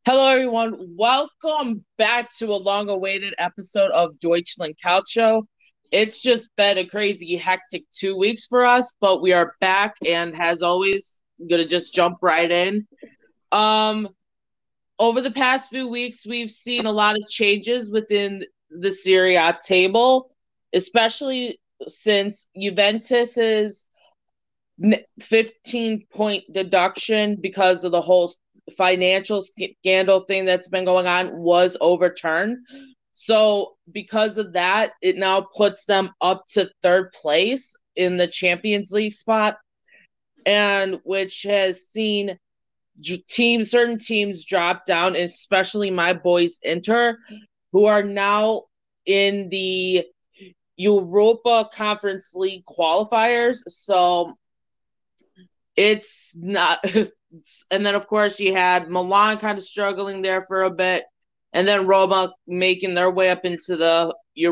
Hello, everyone. Welcome back to a long-awaited episode of Deutschland Calcio. It's just been a crazy, hectic 2 weeks for us, but we are back, and as always, I'm gonna just jump right in. Um, Over the past few weeks, we've seen a lot of changes within the Serie A table, especially since Juventus's 15-point deduction because of the whole financial scandal thing that's been going on was overturned. So, because of that, it now puts them up to third place in the Champions League spot, and which has seen certain teams drop down, especially my boys Inter, who are now in the Europa Conference League qualifiers. So it's not. And then, of course, you had Milan kind of struggling there for a bit, and then Roma making their way up into the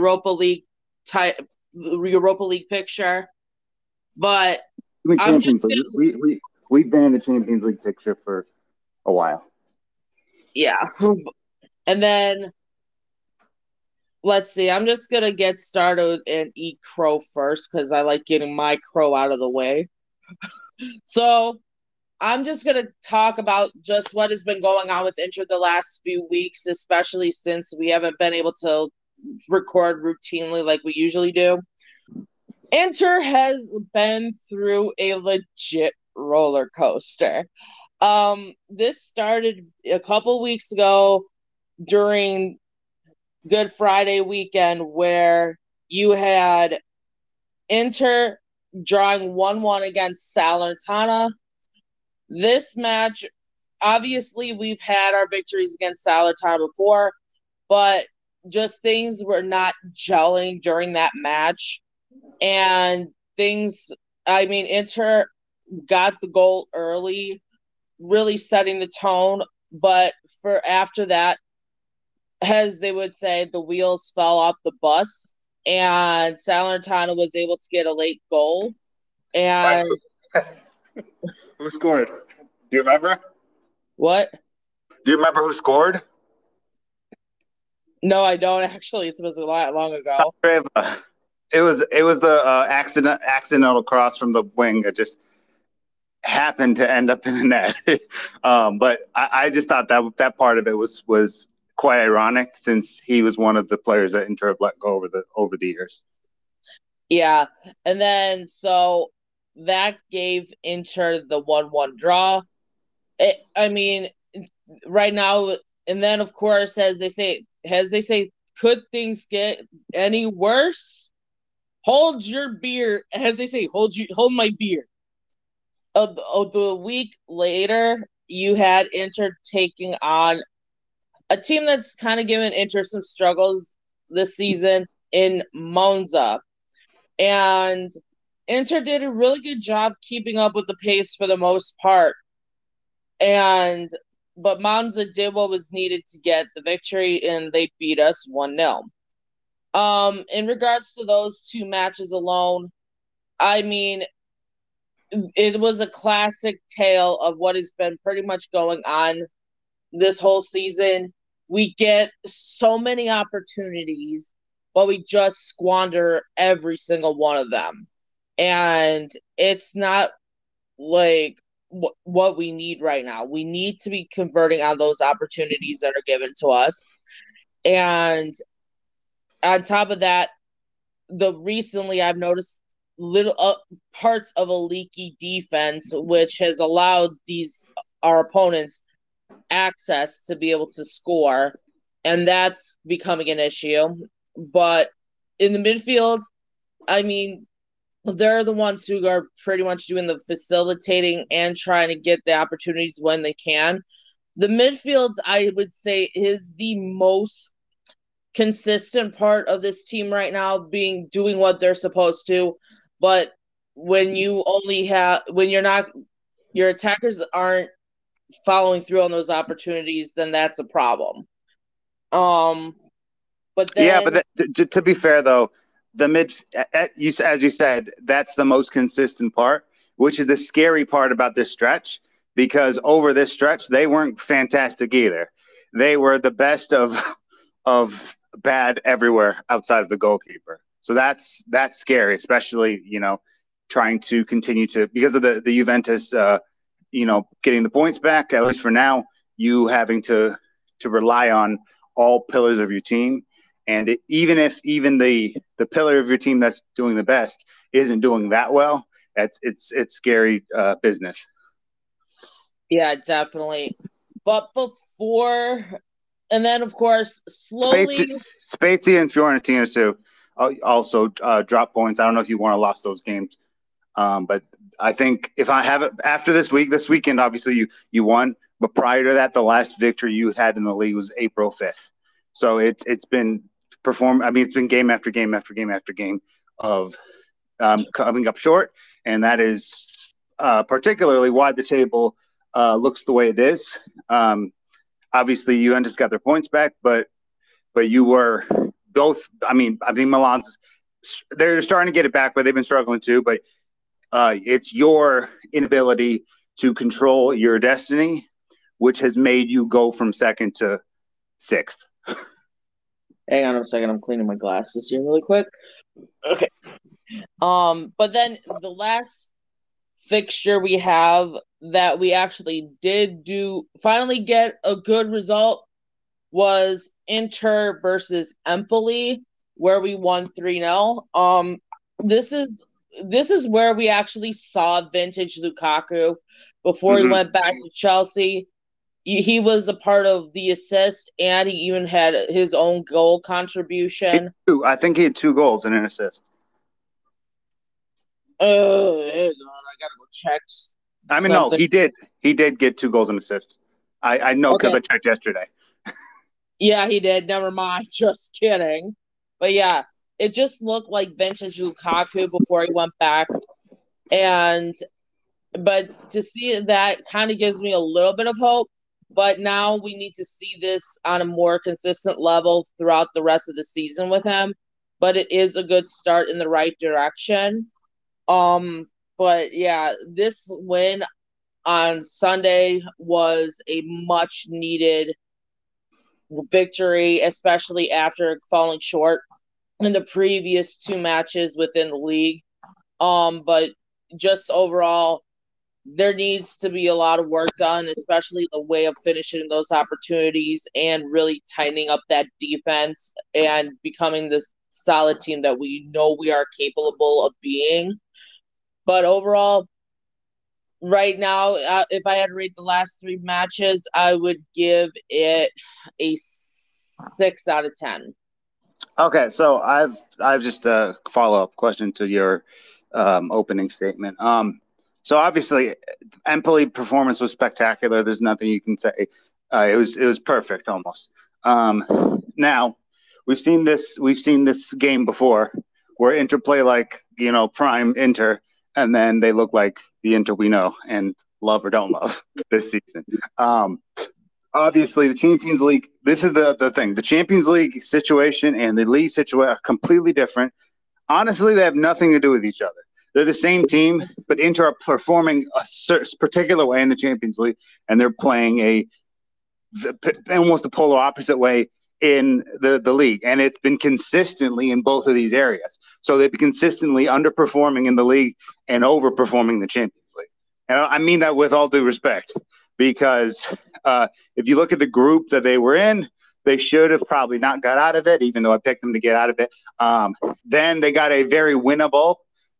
Europa League picture. But I mean, I'm just Champions League. We've been in the Champions League picture for a while. yeah. And then let's see. I'm just gonna get started and eat crow first because I like getting my crow out of the way. So I'm just going to talk about just what has been going on with Inter the last few weeks, especially since we haven't been able to record routinely like we usually do. Inter has been through a legit roller coaster. This started a couple weeks ago during Good Friday weekend where you had Inter drawing 1-1 against Salernitana. This match, obviously, we've had our victories against Salernitana before, but just things were not gelling during that match. And Inter got the goal early, really setting the tone. But for after that, as they would say, the wheels fell off the bus, and Salernitana was able to get a late goal. And Who scored? Do you remember? what? Do you remember who scored? No, I don't actually. It was a lot long ago. It was the accidental cross from the wing that just happened to end up in the net. But I just thought that part of it was quite ironic since he was one of the players that Inter have let go over the years. Yeah, and then so that gave Inter the 1-1 draw. Right now, and then of course, as they say, could things get any worse? Hold your beer, as they say, hold my beer. The week later, you had Inter taking on a team that's kind of given Inter some struggles this season in Monza. And Inter did a really good job keeping up with the pace for the most part. But Monza did what was needed to get the victory, and they beat us 1-0. In regards to those two matches alone, I mean, it was a classic tale of what has been pretty much going on this whole season. We get so many opportunities, but we just squander every single one of them. And it's not like what we need right now. We need to be converting on those opportunities that are given to us. And on top of that, recently I've noticed little parts of a leaky defense, which has allowed our opponents access to be able to score, and that's becoming an issue. But in the midfield, I mean, they're the ones who are pretty much doing the facilitating and trying to get the opportunities when they can. The midfield, I would say, is the most consistent part of this team right now, doing what they're supposed to. But when your attackers aren't following through on those opportunities, then that's a problem. But to be fair though, the as you said, that's the most consistent part, which is the scary part about this stretch, because over this stretch they weren't fantastic either. they were the best of bad everywhere outside of the goalkeeper. So that's scary, especially, trying to continue to, because of the Juventus, getting the points back, at least for now, you having to rely on all pillars of your team. And even if the pillar of your team that's doing the best isn't doing that well, it's scary business. Yeah, definitely. But and then of course, slowly. Spezia and Fiorentina too also drop points. I don't know if you want to lost those games, but I think if I have it after this weekend, obviously you won. But prior to that, the last victory you had in the league was April 5th. So it's been it's been game after game after game after game of coming up short, and that is particularly why the table looks the way it is. Obviously, Juventus got their points back, but you were both. I think Milan's they're starting to get it back, but they've been struggling too. But it's your inability to control your destiny, which has made you go from second to sixth. Hang on a second. I'm cleaning my glasses here really quick. Okay. But then the last fixture we have that we actually did finally get a good result was Inter versus Empoli, where we won 3-0. This is where we actually saw vintage Lukaku before he went back to Chelsea. He was a part of the assist, and he even had his own goal contribution. I think he had 2 goals and an assist. Oh, I gotta go check. No, he did. He did get 2 goals and assists. I know because I checked yesterday. Yeah, he did. Never mind. Just kidding. But yeah, it just looked like vintage Lukaku before he went back. But to see that kind of gives me a little bit of hope. But now we need to see this on a more consistent level throughout the rest of the season with him. But it is a good start in the right direction. But yeah, this win on Sunday was a much needed victory, especially after falling short in the previous 2 matches within the league. But just overall, there needs to be a lot of work done, especially the way of finishing those opportunities and really tightening up that defense and becoming this solid team that we know we are capable of being. But overall, right now, if I had to rate the last 3 matches, I would give it a 6 out of 10. Okay, so I've just a follow-up question to your opening statement. So obviously, Empoli performance was spectacular. There's nothing you can say. It was perfect almost. Now we've seen this game before where Inter play like prime Inter, and then they look like the Inter we know and love or don't love this season. Obviously, the Champions League. This is the thing. The Champions League situation and the league situation are completely different. Honestly, they have nothing to do with each other. They're the same team, but Inter are performing a particular way in the Champions League, and they're playing almost a polar opposite way in the league. And it's been consistently in both of these areas. So they've been consistently underperforming in the league and overperforming the Champions League. And I mean that with all due respect, because if you look at the group that they were in, they should have probably not got out of it, even though I picked them to get out of it. Then they got a very winnable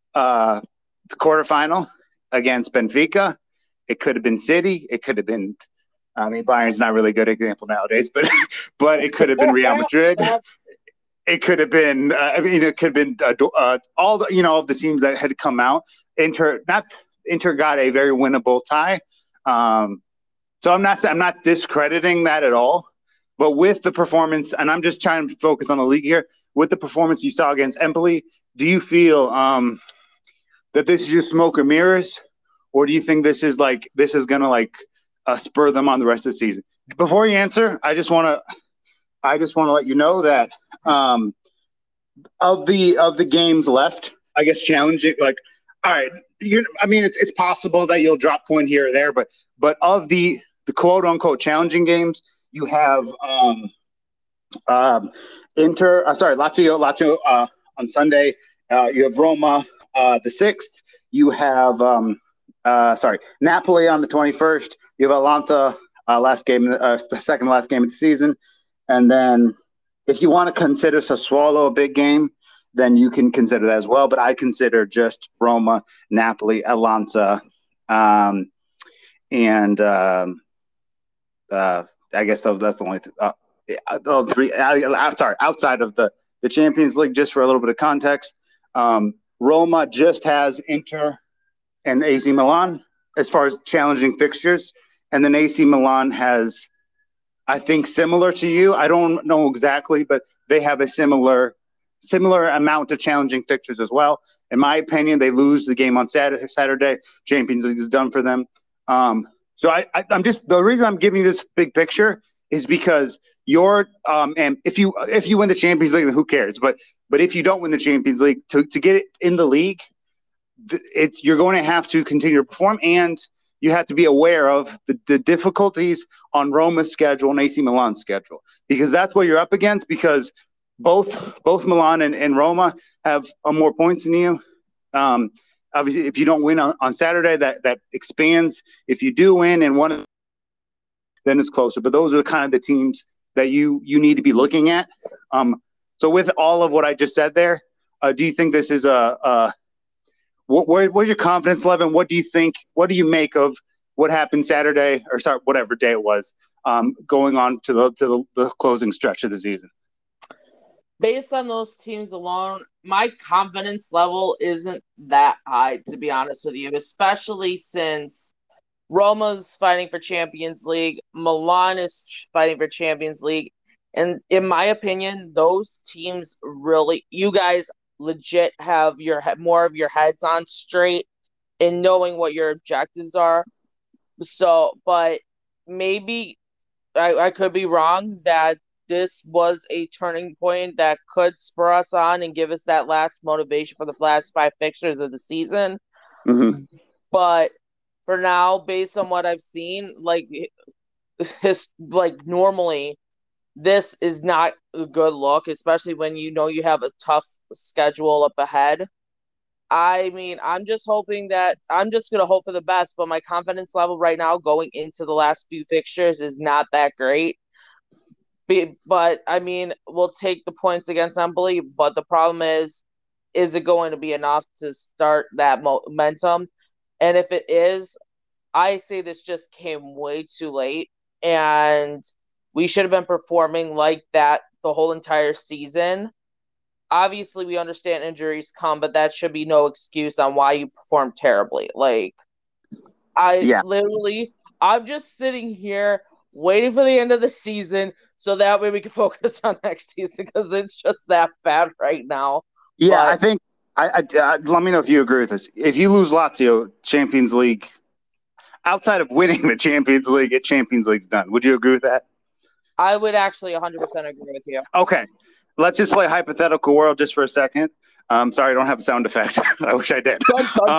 quarterfinal against Benfica. It could have been City. It could have been, Bayern's not really a good example nowadays, but it could have been Real Madrid. It could have been, it could have been all the, of the teams that had come out. Inter got a very winnable tie. So I'm not discrediting that at all. But with the performance, and I'm just trying to focus on the league here, with the performance you saw against Empoli, do you feel that this is just smoke and mirrors, or do you think this is going to spur them on the rest of the season? Before you answer, I just want to let you know that of the games left, I guess challenging. All right, it's possible that you'll drop point here or there, but of the quote unquote challenging games, You have Lazio on Sunday. You have Roma the 6th. You have Napoli on the 21st. You have Atalanta the second last game of the season, and then if you want to consider Sassuolo a big game, then you can consider that as well. But I consider just Roma, Napoli, Atalanta, and I guess that's the only three. Outside of the Champions League, just for a little bit of context, Roma just has Inter and AC Milan as far as challenging fixtures, and then AC Milan has, I think, similar to you. I don't know exactly, but they have a similar amount of challenging fixtures as well. In my opinion, they lose the game on Saturday. Champions League is done for them. So I'm just, the reason I'm giving you this big picture is because and if you win the Champions League, then who cares? But if you don't win the Champions League, to get it in the league, you're going to have to continue to perform, and you have to be aware of the difficulties on Roma's schedule and AC Milan's schedule, because that's what you're up against, because both Milan and Roma have more points than you. Obviously, if you don't win on Saturday, that expands. If you do win and one of them, then it's closer. But those are kind of the teams that you need to be looking at. So with all of what I just said there, do you think this is where's your confidence level? What do you think? What do you make of what happened Saturday, or sorry, whatever day it was, going on to the closing stretch of the season? Based on those teams alone, my confidence level isn't that high, to be honest with you, especially since Roma's fighting for Champions League, Milan is fighting for Champions League, and in my opinion, those teams really, you guys legit have more of your heads on straight in knowing what your objectives are. So, but maybe I could be wrong that this was a turning point that could spur us on and give us that last motivation for the last 5 fixtures of the season. Mm-hmm. But for now, based on what I've seen, normally, this is not a good look, especially when you know you have a tough schedule up ahead. I mean, I'm just going to hope for the best, but my confidence level right now going into the last few fixtures is not that great. But I mean, we'll take the points against Empoli, but the problem is it going to be enough to start that momentum? And if it is, I say this just came way too late, and we should have been performing like that the whole entire season. Obviously, we understand injuries come, but that should be no excuse on why you perform terribly. I'm just sitting here waiting for the end of the season so that way we can focus on next season, because it's just that bad right now. Yeah, but I think let me know if you agree with this. If you lose Lazio, Champions League, outside of winning the Champions League, Champions League's done. Would you agree with that? I would actually 100% agree with you. Okay. Let's just play a hypothetical world just for a second. Sorry, I don't have a sound effect. I wish I did.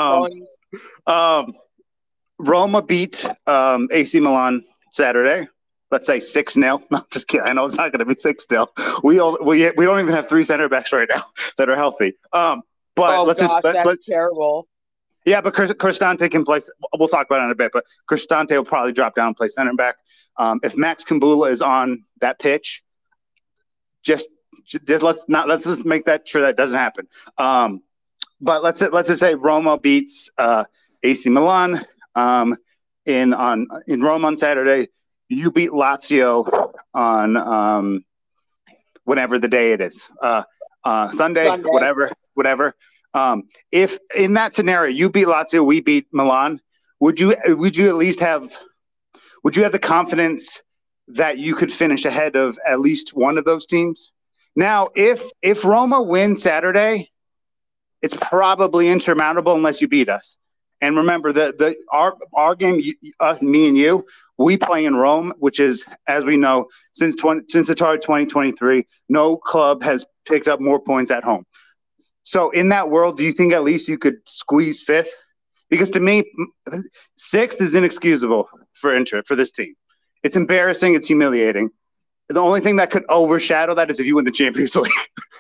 Roma beat AC Milan Saturday. Let's say 6-0. No, just kidding. I know it's not going to be 6-0. We don't even have 3 center backs right now that are healthy. That's terrible. Yeah, but Cristante can play. We'll talk about it in a bit, but Cristante will probably drop down and play center back. If Max Kambula is on that pitch, just let's just make that sure that doesn't happen. But let's just say Roma beats AC Milan in Rome on Saturday. You beat Lazio on whenever the day it is, Sunday. whatever. If in that scenario you beat Lazio, we beat Milan, would you at least have the confidence that you could finish ahead of at least one of those teams? Now, if Roma wins Saturday, it's probably insurmountable unless you beat us. And remember, our game, me and you, we play in Rome, which is, as we know, since the start of 2023, no club has picked up more points at home. So in that world, do you think at least you could squeeze 5th? Because to me, 6th is inexcusable for this team. It's embarrassing. It's humiliating. The only thing that could overshadow that is if you win the Champions League.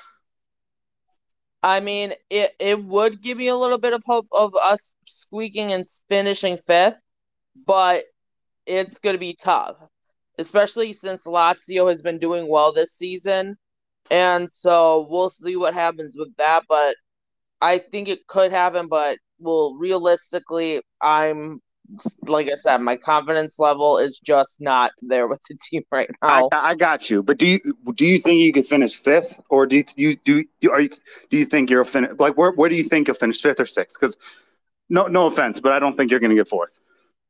I mean, it would give me a little bit of hope of us squeaking and finishing fifth, but it's going to be tough, especially since Lazio has been doing well this season. And so we'll see what happens with that. But I think it could happen, but well, realistically, like I said, my confidence level is just not there with the team right now. I got you, but do you think you could finish fifth, or do you think you'll finish like where do you think you'll finish, fifth or sixth? Because no offense, but I don't think you're going to get fourth.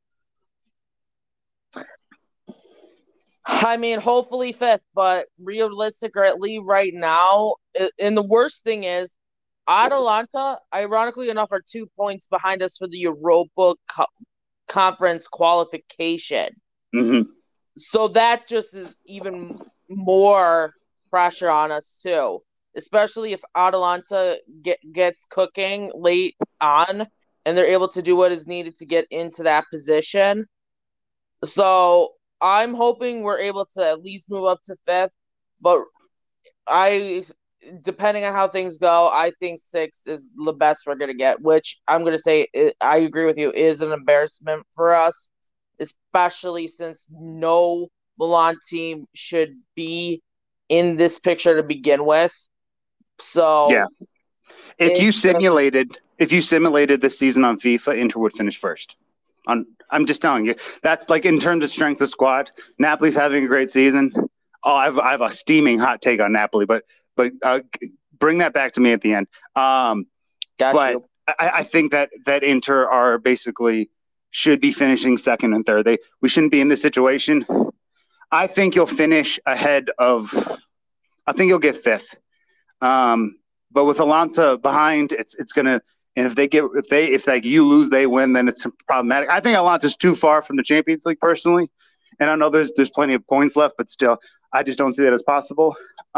I mean, hopefully fifth, but realistically, right now, and the worst thing is, Atalanta, ironically enough, are 2 points behind us for the Europa Conference qualification. Mm-hmm. So that just is even more pressure on us too, especially if Atalanta gets cooking late on and they're able to do what is needed to get into that position. So I'm hoping we're able to at least move up to fifth, but depending on how things go, I think six is the best we're going to get, which I'm going to say, I agree with you, is an embarrassment for us, especially since no Milan team should be in this picture to begin with. So yeah, if you simulated this season on FIFA, Inter would finish first. I'm just telling you, that's like in terms of strength of squad. Napoli's having a great season. Oh, I have a steaming hot take on Napoli, but bring that back to me at the end. But I think that Inter are basically should be finishing second and third. We shouldn't be in this situation. I think you'll finish ahead of. I think you'll get fifth. But with Atalanta behind, it's gonna. And if like you lose, they win, then it's problematic. I think Atalanta's too far from the Champions League personally, and I know there's plenty of points left, but still, I just don't see that as possible.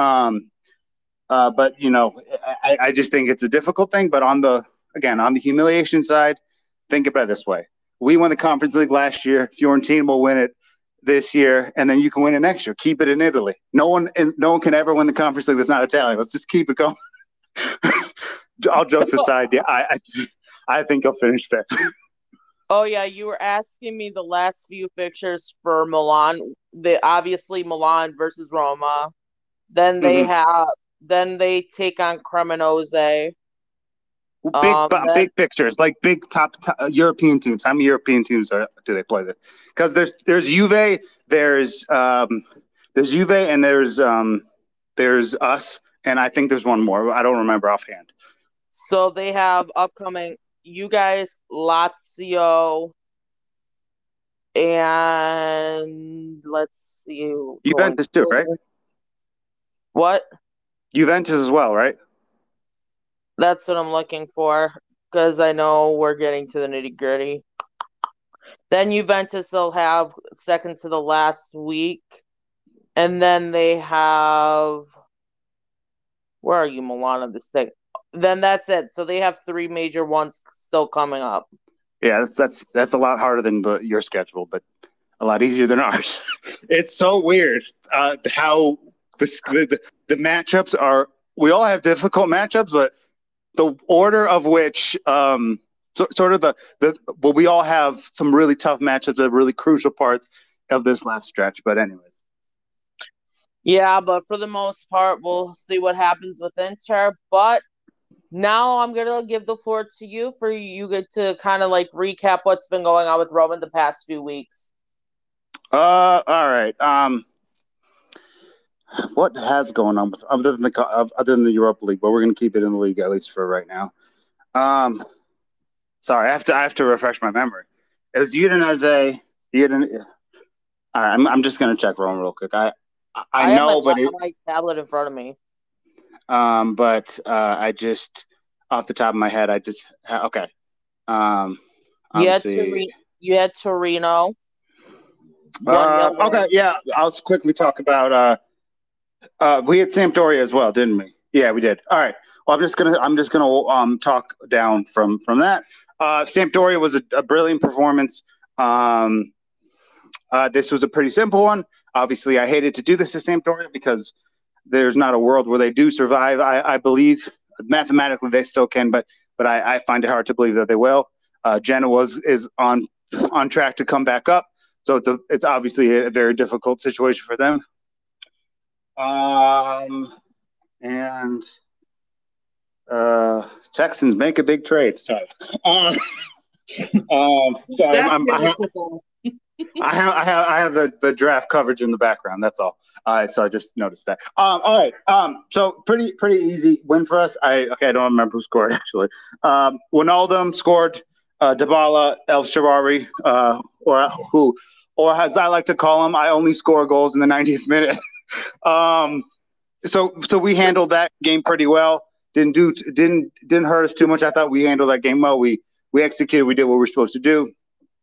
But I just think it's a difficult thing. But on the humiliation side, think about it this way: we won the Conference League last year. Fiorentina will win it this year, and then you can win it next year. Keep it in Italy. No one can ever win the Conference League that's not Italian. Let's just keep it going. All jokes aside, yeah, I think he'll finish fifth. Oh yeah, you were asking me the last few fixtures for Milan. Obviously Milan versus Roma. Then they take on Cremonese. Big pictures, like big top European teams. How many European teams do they play? Because there's Juve, there's Juve, and there's us, and I think there's one more. I don't remember offhand. So they have upcoming you guys, Lazio, and let's see. Juventus too, right? What? Juventus as well, right? That's what I'm looking for because I know we're getting to the nitty gritty. Then Juventus they'll have second to the last week, and then they have. Where are you, Milan, of this thing? Then that's it. So they have three major ones still coming up. Yeah, that's a lot harder than your schedule, but a lot easier than ours. It's so weird how the matchups are. We all have difficult matchups, but the order of which we all have some really tough matchups at really crucial parts of this last stretch. But anyways. Yeah, but for the most part, we'll see what happens with Inter. But now I'm going to give the floor to you for you get to kind of like recap what's been going on with Roma the past few weeks. All right. What has going on with other than the Europa League? But we're going to keep it in the league at least for right now. Sorry, I have to refresh my memory. It was Udinese. All right, I'm just going to check Roma real quick. I know, but my tablet in front of me. But I just off the top of my head, okay. You had Torino. Okay, yeah. I'll quickly talk about. We had Sampdoria as well, didn't we? Yeah, we did. All right. Well, I'm just gonna talk down from that. Sampdoria was a brilliant performance. This was a pretty simple one. Obviously, I hated to do this to Sampdoria because there's not a world where they do survive. I believe mathematically they still can, but I find it hard to believe that they will. Genoa is on track to come back up, so it's obviously a very difficult situation for them. And Texans make a big trade. Sorry. Sorry, I have the draft coverage in the background. That's all. So I just noticed that. All right. So pretty easy win for us. I don't remember who scored actually. Wijnaldum scored. Dybala, El Shaarawy, or as I like to call him, I only score goals in the 90th minute. So we handled that game pretty well. Didn't hurt us too much. I thought we handled that game well. We executed. We did what we were supposed to do.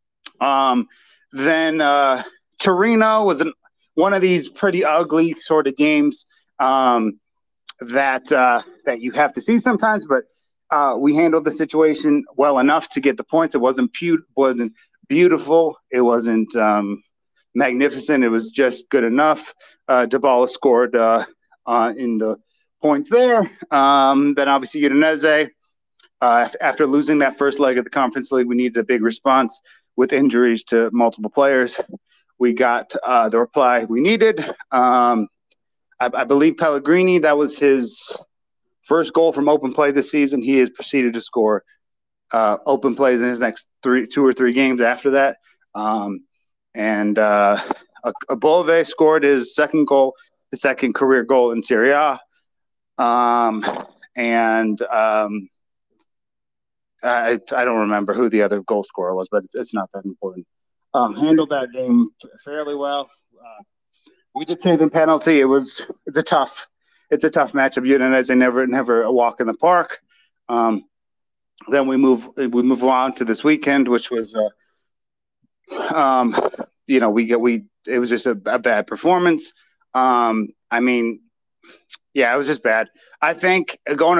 Then Torino was one of these pretty ugly sort of games that you have to see sometimes, but we handled the situation well enough to get the points. It wasn't beautiful. It wasn't magnificent. It was just good enough. Dybala scored in the points there. Then obviously Udinese, after losing that first leg of the Conference League, we needed a big response with injuries to multiple players. We got the reply we needed. I believe Pellegrini, that was his first goal from open play this season. He has proceeded to score open plays in his next 2 or 3 games after that. And Bove scored his second goal, his second career goal in Serie A. I don't remember who the other goal scorer was, but it's not that important. Handled that game fairly well. We did save a penalty. It's a tough matchup. Udinese never a walk in the park. Then we move on to this weekend, which was it was just a bad performance. I mean, yeah, it was just bad. I think going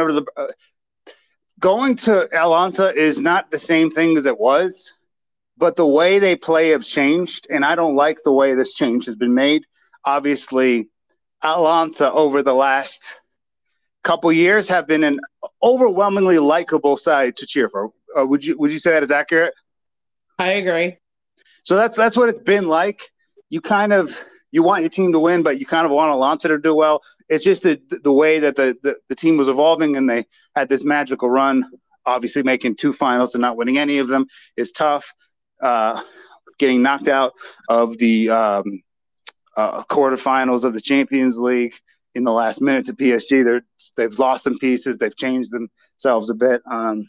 to Atalanta is not the same thing as it was, but the way they play have changed, and I don't like the way this change has been made. Obviously, Atalanta over the last couple years have been an overwhelmingly likable side to cheer for. Would you say that is accurate? I agree. So that's what it's been like. You want your team to win, but you kind of want Atalanta to do well. It's just the way that the team was evolving, and they had this magical run. Obviously, making 2 finals and not winning any of them is tough. Getting knocked out of the quarterfinals of the Champions League in the last minute to PSG. They've lost some pieces. They've changed themselves a bit.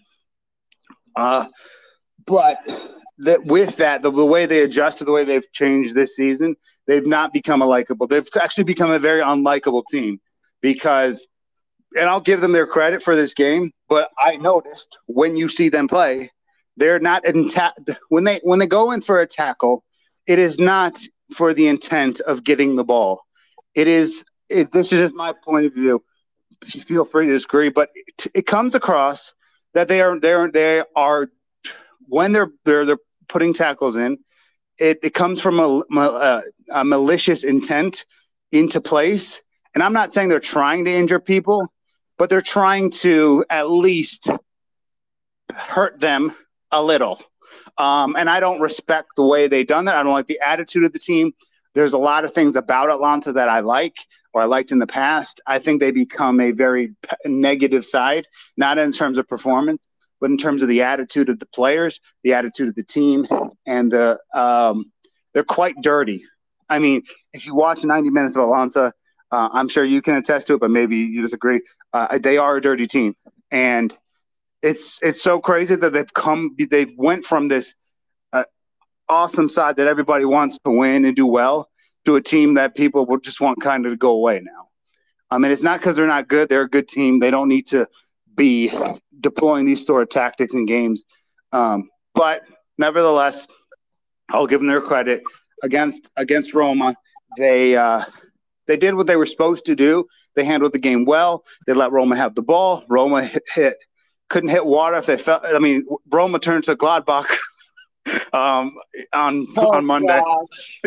But with that, the way they adjusted, the way they've changed this season, they've not become a likable. They've actually become a very unlikable team because, and I'll give them their credit for this game, but I noticed when you see them play, they're not when they go in for a tackle, it is not for the intent of getting the ball. This is just my point of view. Feel free to disagree, but it comes across that they are when they're putting tackles in, it comes from a malicious intent into place. And I'm not saying they're trying to injure people, but they're trying to at least hurt them a little. And I don't respect the way they've done that. I don't like the attitude of the team. There's a lot of things about Atalanta that I like, or I liked in the past. I think they become a very negative side, not in terms of performance, but in terms of the attitude of the players, the attitude of the team, and they're quite dirty. I mean, if you watch 90 minutes of Atalanta, I'm sure you can attest to it, but maybe you disagree. They are a dirty team, and it's so crazy that they've went from this awesome side that everybody wants to win and do well to a team that people will just want kind of to go away now. I mean, it's not because they're not good. They're a good team. They don't need to be deploying these sort of tactics in games. But nevertheless, I'll give them their credit. Against Roma, they did what they were supposed to do. They handled the game well. They let Roma have the ball. Roma couldn't hit water if they felt. I mean, Roma turned to Gladbach um, Oh on Monday. gosh.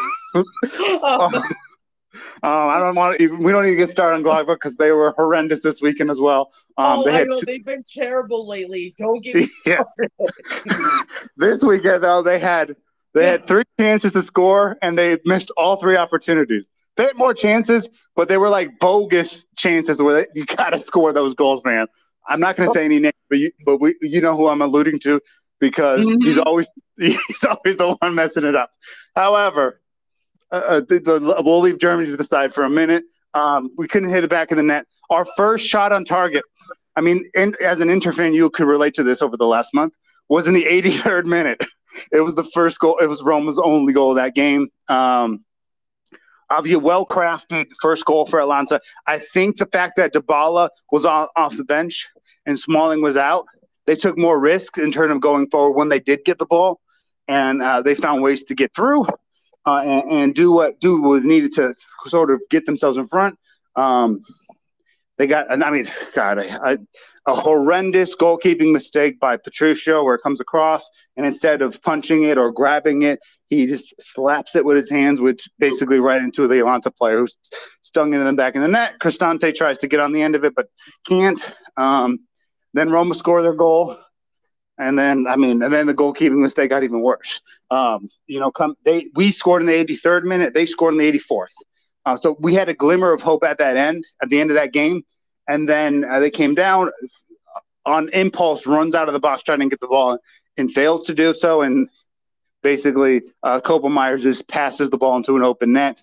I don't want to. We don't even get started on Gladbach because they were horrendous this weekend as well. Oh, They I had, know they've been terrible lately. Don't get me yeah. started. This weekend though, they had 3 chances to score and they missed all 3 opportunities. They had more chances, but they were like bogus chances where you got to score those goals, man. I'm not going to say any names, but you know who I'm alluding to because he's always the one messing it up. However, we'll leave Germany to the side for a minute. We couldn't hit the back of the net. Our first shot on target, I mean, as an Inter fan, you could relate to this over the last month, was in the 83rd minute. It was the first goal. It was Roma's only goal of that game. Obviously, a well-crafted first goal for Atalanta. I think the fact that Dybala was off the bench and Smalling was out, they took more risks in terms of going forward when they did get the ball, and they found ways to get through. And do what was needed to sort of get themselves in front. They got, I mean, God, a horrendous goalkeeping mistake by Patricio where it comes across, and instead of punching it or grabbing it, he just slaps it with his hands, which basically right into the Atalanta player who's stung into them back in the net. Cristante tries to get on the end of it, but can't. Then Roma score their goal. And then the goalkeeping mistake got even worse. We scored in the 83rd minute. They scored in the 84th. So we had a glimmer of hope at the end of that game. And then they came down on impulse, runs out of the box trying to get the ball and fails to do so. And basically, Koppelmeier just passes the ball into an open net.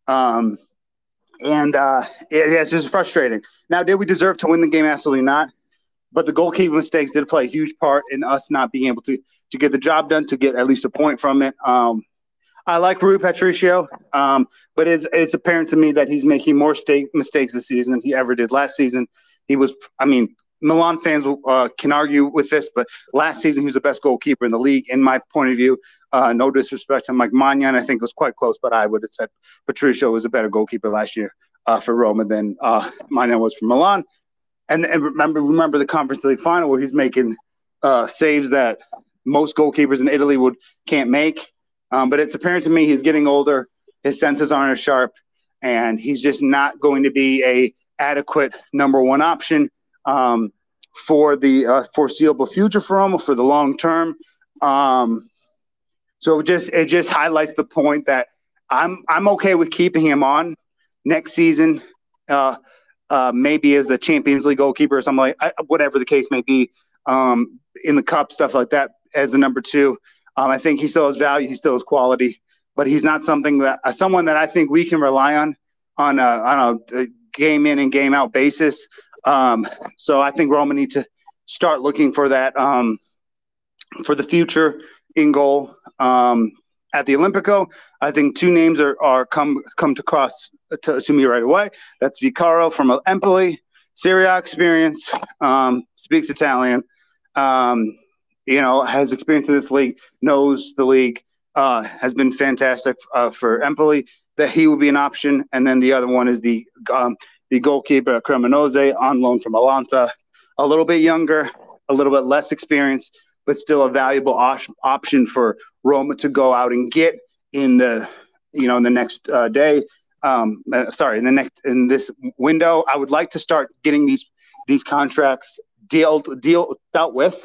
It's just frustrating. Now, did we deserve to win the game? Absolutely not. But the goalkeeping mistakes did play a huge part in us not being able to get the job done, to get at least a point from it. I like Rui Patricio, but it's apparent to me that he's making more mistakes this season than he ever did last season. Milan fans can argue with this, but last season he was the best goalkeeper in the league, in my point of view. No disrespect to Mike Maignan, I think it was quite close, but I would have said Patricio was a better goalkeeper last year for Roma than Maignan was for Milan. And remember the Conference League final where he's making saves that most goalkeepers in Italy can't make. But it's apparent to me he's getting older. His senses aren't as sharp, and he's just not going to be a adequate number one option for the foreseeable future for Roma for the long term. So it just highlights the point that I'm okay with keeping him on next season. Maybe as the Champions League goalkeeper or something whatever the case may be, in the cup, stuff like that, as a number 2. I think he still has value, he still has quality, but he's not someone that I think we can rely on a game in and game out basis. So I think Roma need to start looking for that for the future in goal. At the Olimpico, I think 2 names are come to cross to me right away. That's Vicario from Empoli, Serie A experience, speaks Italian, has experience in this league, knows the league, has been fantastic for Empoli. That he will be an option. And then the other one is the goalkeeper Cremonese on loan from Atalanta, a little bit younger, a little bit less experienced, but still a valuable option for Roma to go out and get in the next day. In this window. I would like to start getting these contracts dealt with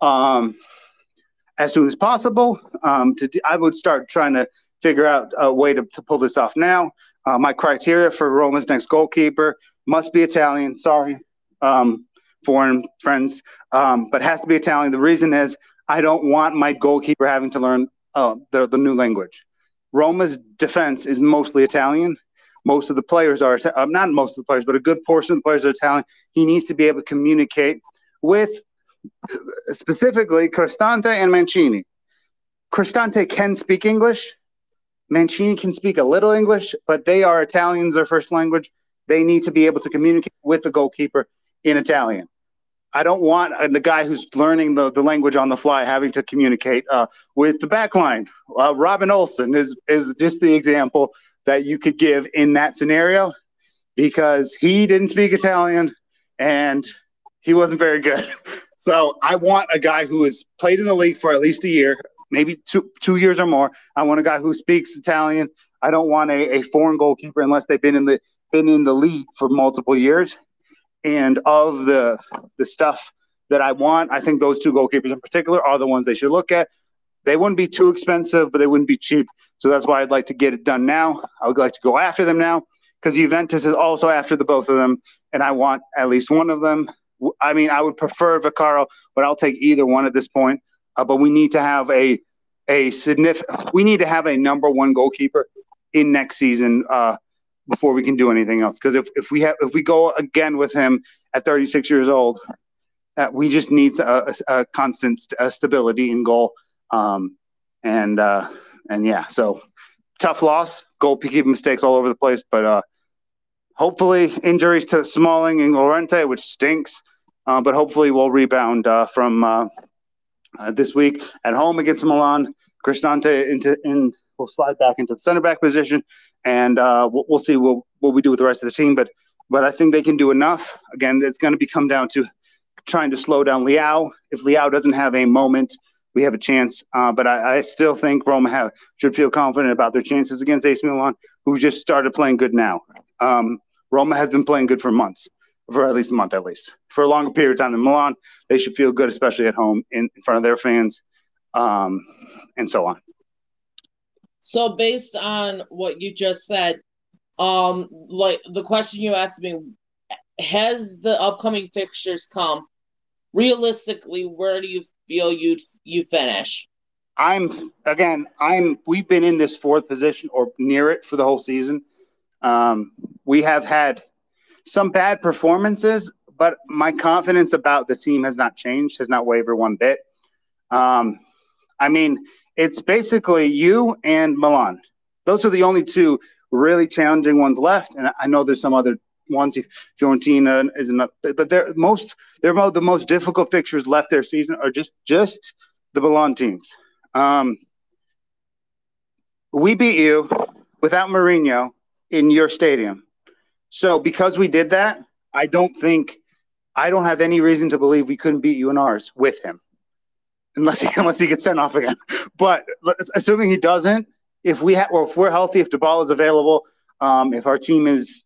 as soon as possible. I would start trying to figure out a way to pull this off now. My criteria for Roma's next goalkeeper must be Italian. Sorry, foreign friends, but has to be Italian. The reason is I don't want my goalkeeper having to learn the new language. Roma's defense is mostly Italian. Most of the players are not most of the players, but a good portion of the players are Italian. He needs to be able to communicate with specifically Cristante and Mancini. Cristante can speak English. Mancini can speak a little English, but they are Italians, their first language. They need to be able to communicate with the goalkeeper in Italian. I don't want the guy who's learning the language on the fly having to communicate with the back line. Robin Olsen is just the example that you could give in that scenario because he didn't speak Italian and he wasn't very good. So I want a guy who has played in the league for at least a year, maybe 2 years or more. I want a guy who speaks Italian. I don't want a foreign goalkeeper unless they've been in the league for multiple years. And of the stuff that I want, I think those two goalkeepers in particular are the ones they should look at. They wouldn't be too expensive, but they wouldn't be cheap. So that's why I'd like to get it done now. I would like to go after them now because Juventus is also after the both of them, and I want at least one of them. I mean, I would prefer Vaccaro, but I'll take either one at this point. But we need to have we need to have a number one goalkeeper in next season before we can do anything else. Because if we go again with him at 36 years old, we just need a constant stability in goal. And yeah, so tough loss, goalkeeping mistakes all over the place, but hopefully injuries to Smalling and Llorente, which stinks, but hopefully we'll rebound from this week at home against Milan. Cristante will slide back into the center back position, and we'll see what we do with the rest of the team. But I think they can do enough. Again, it's going to come down to trying to slow down Leao. If Leao doesn't have a moment, we have a chance. But I still think Roma should feel confident about their chances against AC Milan, who just started playing good now. Roma has been playing good for months, for at least a month at least. For a longer period of time than Milan, they should feel good, especially at home in front of their fans, and so on. So based on what you just said, like the question you asked me, has the upcoming fixtures come? Realistically, where do you feel you finish? We've been in this fourth position or near it for the whole season. We have had some bad performances, but my confidence about the team has not changed, has not wavered one bit. I mean, it's basically you and Milan. Those are the only two really challenging ones left, and I know there's some other ones. Fiorentina is another, but the most difficult fixtures left their season are just the Milan teams. We beat you without Mourinho in your stadium. So because we did that, I don't have any reason to believe we couldn't beat you in ours with him. Unless he gets sent off again. But assuming he doesn't, if we're healthy, if Dybala is available, if our team is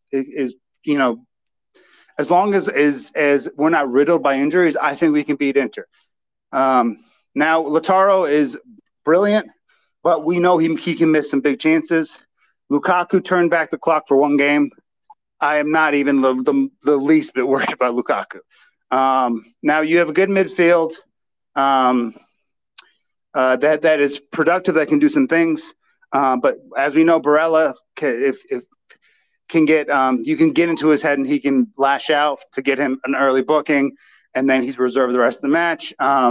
as long as we're not riddled by injuries, I think we can beat Inter. Now Lautaro is brilliant, but we know he can miss some big chances. Lukaku turned back the clock for one game. I am not even the least bit worried about Lukaku. Now you have a good midfield. That is productive, that can do some things. But as we know, Barella, can get you can get into his head and he can lash out to get him an early booking, and then he's reserved the rest of the match.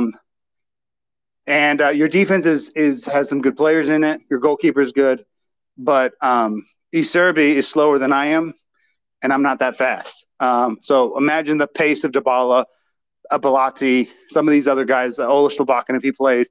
And your defense has some good players in it. Your goalkeeper is good, but Iserbi is slower than I am, and I'm not that fast. So imagine the pace of Dybala, Bellotti, some of these other guys, Ola Slobodkin if he plays,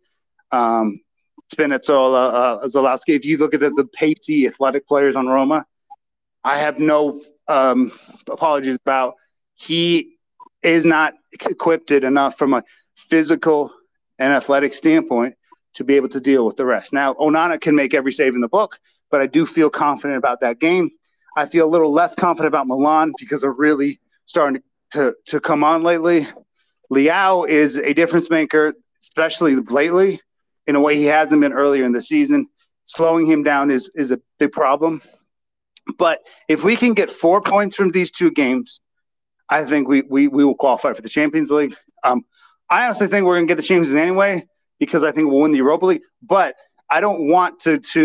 Spinazzola, Zalewski. If you look at the pacey, athletic players on Roma, I have no apologies about. He is not equipped enough from a physical and athletic standpoint to be able to deal with the rest. Now, Onana can make every save in the book, but I do feel confident about that game. I feel a little less confident about Milan because they're really starting to come on lately. Leao is a difference maker, especially lately, in a way he hasn't been earlier in the season. Slowing him down is a big problem. But if we can get 4 points from these two games, I think we will qualify for the Champions League. I honestly think we're going to get the Champions League anyway because I think we'll win the Europa League. But I don't want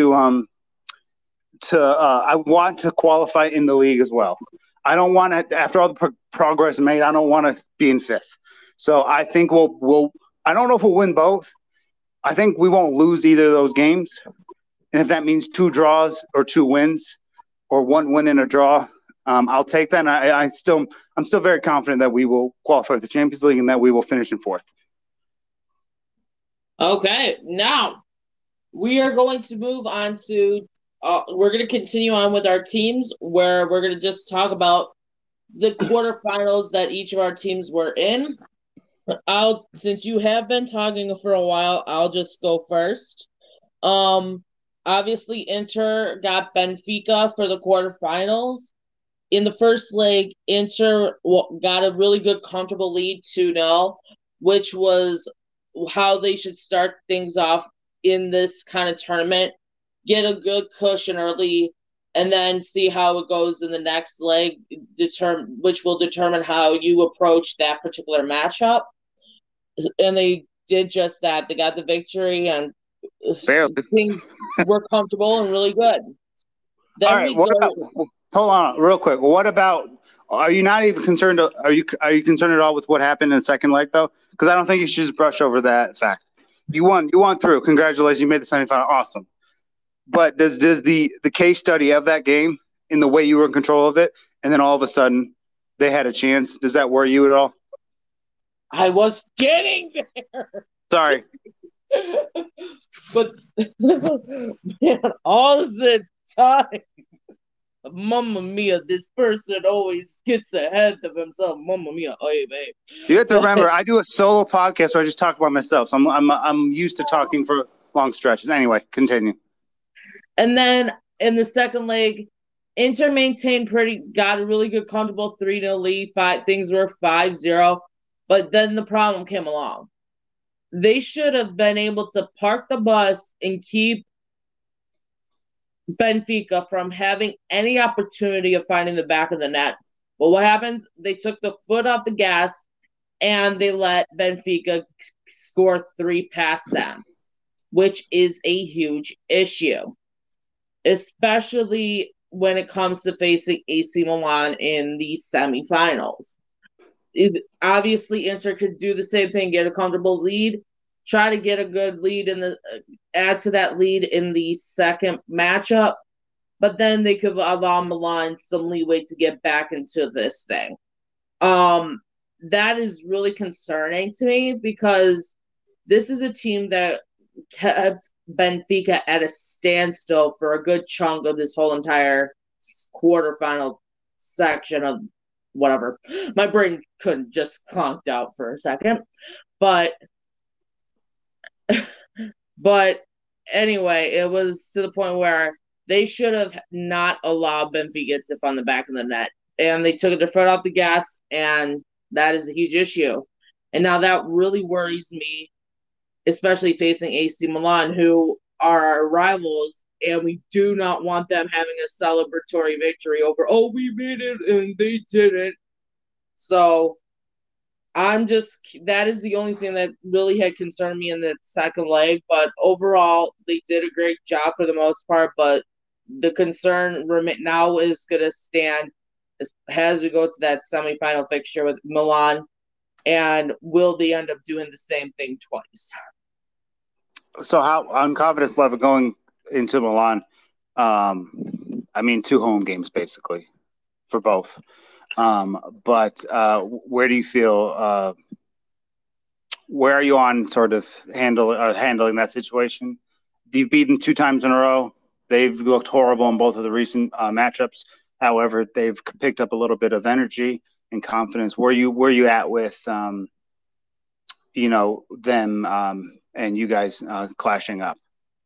I want to qualify in the league as well. I don't want to, after all the progress made, I don't want to be in fifth. So I think we'll. I don't know if we'll win both. I think we won't lose either of those games, and if that means 2 draws or 2 wins, or 1 win and a draw, I'll take that. And I'm still very confident that we will qualify for the Champions League and that we will finish in 4th. Okay, now we are going to move on to. We're going to continue on with our teams, where we're going to just talk about the quarterfinals that each of our teams were in. Since you have been talking for a while, I'll just go first. Um, Obviously Inter got Benfica for the quarterfinals. In the first leg, Inter got a really good, comfortable lead 2-0, which was how they should start things off in this kind of tournament. Get a good cushion early, and then see how it goes in the next leg, which will determine how you approach that particular matchup. And they did just that. They got the victory, and Barely. things were comfortable and really good. All Then right. we What go. about? Hold on, real quick. What about? Are you not even concerned? Are you concerned at all with what happened in the second leg though? Because I don't think you should just brush over that fact. You won. You won through. Congratulations. You made the semifinal. Awesome. But does the case study of that game in the way you were in control of it, and then all of a sudden they had a chance? Does that worry you at all? I was getting there. Sorry. But man, all the time, Mamma Mia, this person always gets ahead of himself. Mamma Mia, oh babe. You have to remember, I do a solo podcast where I just talk about myself, so I'm used to talking for long stretches. Anyway, continue. And then in the second leg, Inter maintained got a really good, comfortable 3-0 lead. Things were 5-0. But then the problem came along. They should have been able to park the bus and keep Benfica from having any opportunity of finding the back of the net. But what happens? They took the foot off the gas and they let Benfica score 3 past them, which is a huge issue, especially when it comes to facing AC Milan in the semifinals. Obviously, Inter could do the same thing, get a comfortable lead, try to get a good lead add to that lead in the second matchup, but then they could allow Milan some leeway to get back into this thing. That is really concerning to me because this is a team that kept Benfica at a standstill for a good chunk of this whole entire quarterfinal section of whatever. My brain couldn't just conked out for a second, but anyway, it was to the point where they should have not allowed Benfica to find the back of the net, and they took their foot off the gas, and that is a huge issue. And now that really worries me, especially facing AC Milan, who are our rivals, and we do not want them having a celebratory victory over, oh, we made it and they didn't. So that is the only thing that really had concerned me in the second leg. But overall, they did a great job for the most part. But the concern now is going to stand as we go to that semifinal fixture with Milan. And will they end up doing the same thing twice? So, how on confidence level going into Milan? I mean, 2 home games basically for both. But where do you feel? Where are you on sort of handling that situation? You've beaten 2 times in a row. They've looked horrible in both of the recent matchups. However, they've picked up a little bit of energy and confidence. Where you at with them and you guys clashing up?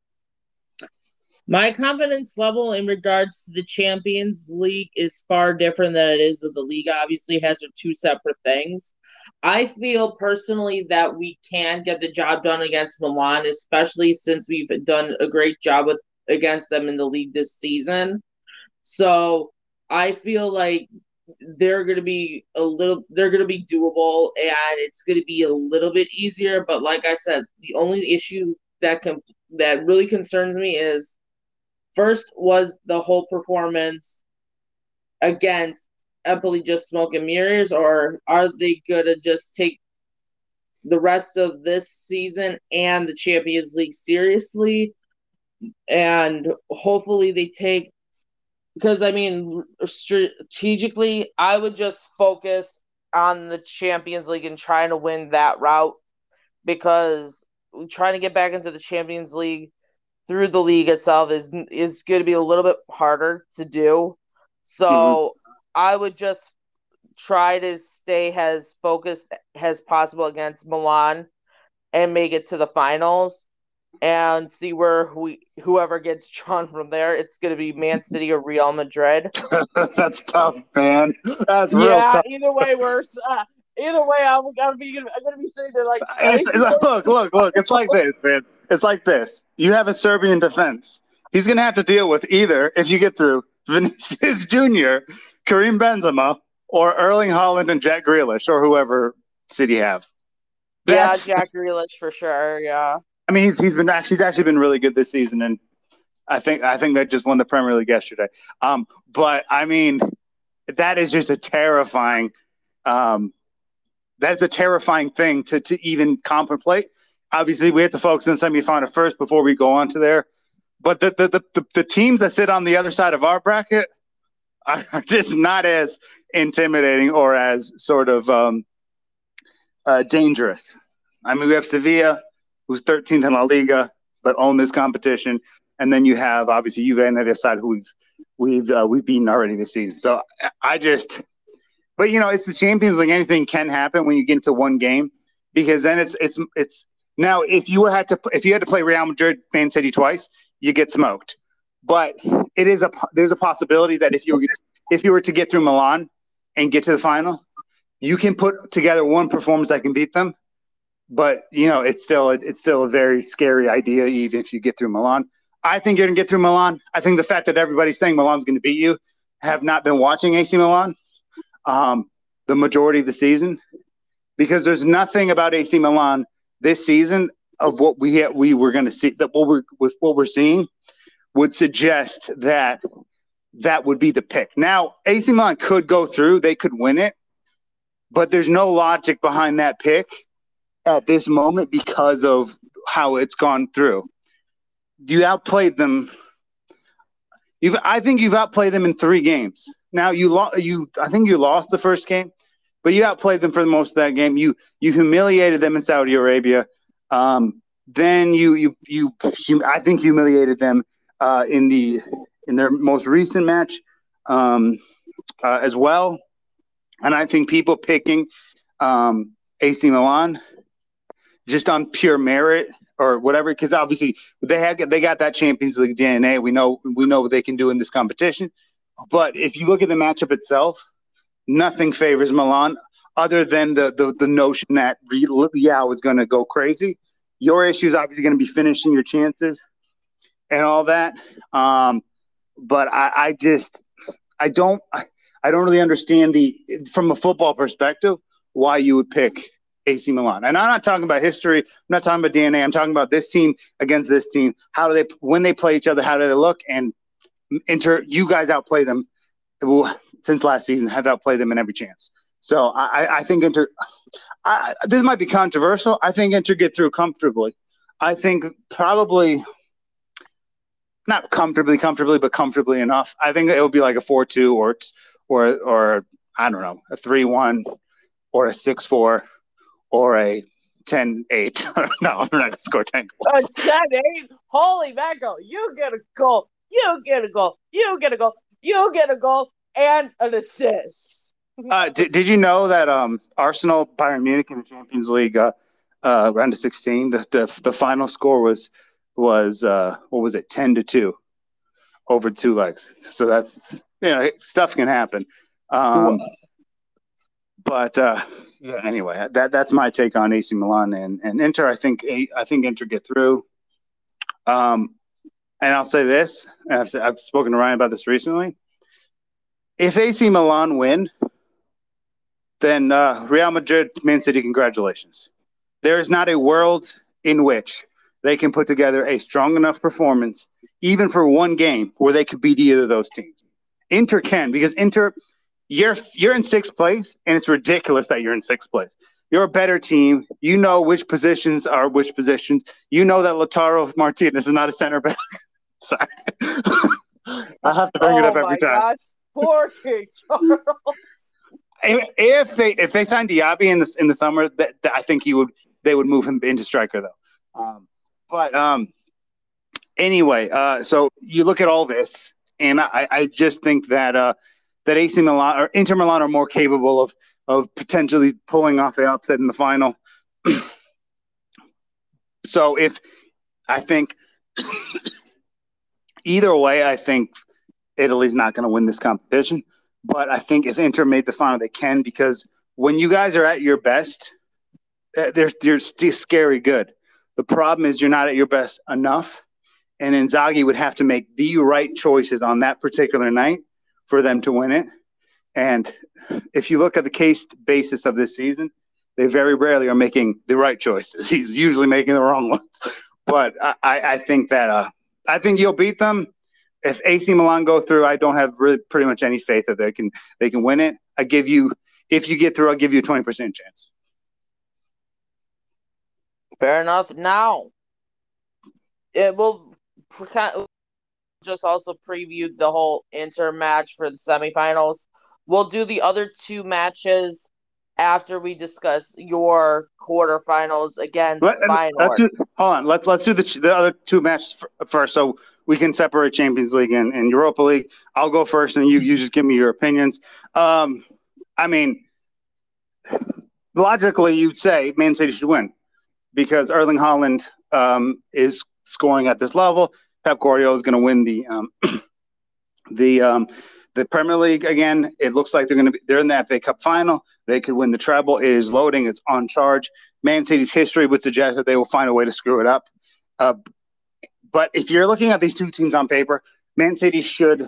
My confidence level in regards to the Champions League is far different than it is with the league. Obviously, it has 2 separate things. I feel personally that we can get the job done against Milan, especially since we've done a great job against them in the league this season. So I feel like they're going to be doable, and it's going to be a little bit easier. But like I said, the only issue that really concerns me is first was the whole performance against Empoli just smoke and mirrors, or are they going to just take the rest of this season and the Champions League seriously? And hopefully they take, because I mean, strategically, I would just focus on the Champions League and trying to win that route, because trying to get back into the Champions League through the league itself is going to be a little bit harder to do. So I would just try to stay as focused as possible against Milan and make it to the finals and see where whoever gets drawn from there. It's going to be Man City or Real Madrid. That's tough, man. That's real Yeah, tough. either way, either way, I'm gonna be sitting there like, Look. It's like this, man. It's like this. You have a Serbian defense. He's gonna have to deal with either, if you get through, Vinicius Jr., Karim Benzema, or Erling Haaland and Jack Grealish, or whoever City have. Yeah, Jack Grealish for sure. Yeah. I mean, he's actually been really good this season, and I think they just won the Premier League yesterday. But I mean, that is just a terrifying. That's a terrifying thing to even contemplate. Obviously, we have to focus on semifinal first before we go on to there. But the teams that sit on the other side of our bracket are just not as intimidating or as sort of dangerous. I mean, we have Sevilla, who's 13th in La Liga, but own this competition, and then you have obviously Juve on the other side, who we've beaten already this season. So but it's the Champions League. Anything can happen when you get into one game, because then it's now if you had to play Real Madrid, Man City twice, you get smoked. But there's a possibility that if you were to get through Milan and get to the final, you can put together one performance that can beat them. But it's still a very scary idea, even if you get through Milan. I think you're going to get through Milan. I think the fact that everybody's saying Milan's going to beat you have not been watching AC Milan the majority of the season, because there's nothing about AC Milan this season of what we were going to see, that what we're seeing would suggest that would be the pick. Now, AC Milan could go through, they could win it, but there's no logic behind that pick at this moment because of how it's gone through. You outplayed them. I think you've outplayed them in 3 games. Now I think you lost the first game, but you outplayed them for most of that game. You humiliated them in Saudi Arabia. Then I think humiliated them in their most recent match as well. And I think people picking AC Milan just on pure merit or whatever, because obviously they got that Champions League DNA. We know what they can do in this competition. But if you look at the matchup itself, nothing favors Milan other than the notion that Leao is going to go crazy. Your issue is obviously going to be finishing your chances and all that. But I don't really understand from a football perspective why you would pick AC Milan. And I'm not talking about history. I'm not talking about DNA. I'm talking about this team against this team. When they play each other, how do they look? And you guys outplay them since last season, have outplayed them in every chance. So I think Inter. This might be controversial. I think Inter get through comfortably. I think probably not comfortably, but comfortably enough. I think it will be like a 4-2 or I don't know, a 3-1 or a 6-4 or a 10-8. No, I'm not going to score 10 goals. A 10-8? Holy mackerel! You get a goal. You get a goal. You get a goal. You get a goal and an assist. Did you know that Arsenal, Bayern Munich in the Champions League round of 16, the final score was what was it, 10-2 over 2 legs? So that's stuff can happen. But anyway, that's my take on AC Milan and Inter. I think Inter get through. And I'll say this, and I've spoken to Ryan about this recently. If AC Milan win, then Real Madrid, Man City, congratulations. There is not a world in which they can put together a strong enough performance, even for one game, where they could beat either of those teams. Inter can, because Inter, you're in 6th place, and it's ridiculous that you're in 6th place. You're a better team. You know which positions are which positions. You know that Lautaro Martinez is not a center back. Sorry. I have to bring it up every time. Gosh. Poor King Charles. If they signed Diaby in the summer, I think they would move him into striker though. But anyway, so you look at all this, and I just think that that AC Milan or Inter Milan are more capable of potentially pulling off an upset in the final. So I think either way, I think Italy's not going to win this competition. But I think if Inter made the final, they can, because when you guys are at your best, they're still scary good. The problem is you're not at your best enough, and Inzaghi would have to make the right choices on that particular night for them to win it. And if you look at the case basis of this season, they very rarely are making the right choices. He's usually making the wrong ones. But I think that I think you'll beat them. If AC Milan go through, I don't have really pretty much any faith that they can win it. If you get through, I'll give you a 20% chance. Fair enough. Now, it will just also preview the whole Inter match for the semifinals. We'll do the other two matches after we discuss your quarterfinals against Feyenoord. Hold on. Let's do the other two matches first, so we can separate Champions League and Europa League. I'll go first, and you just give me your opinions. I mean, logically, you'd say Man City should win because Erling Haaland is scoring at this level. Pep Guardiola is going to win the Premier League again. It looks like they're in that FA Cup final. They could win the treble. It is loading. It's on charge. Man City's history would suggest that they will find a way to screw it up. But if you're looking at these two teams on paper, Man City should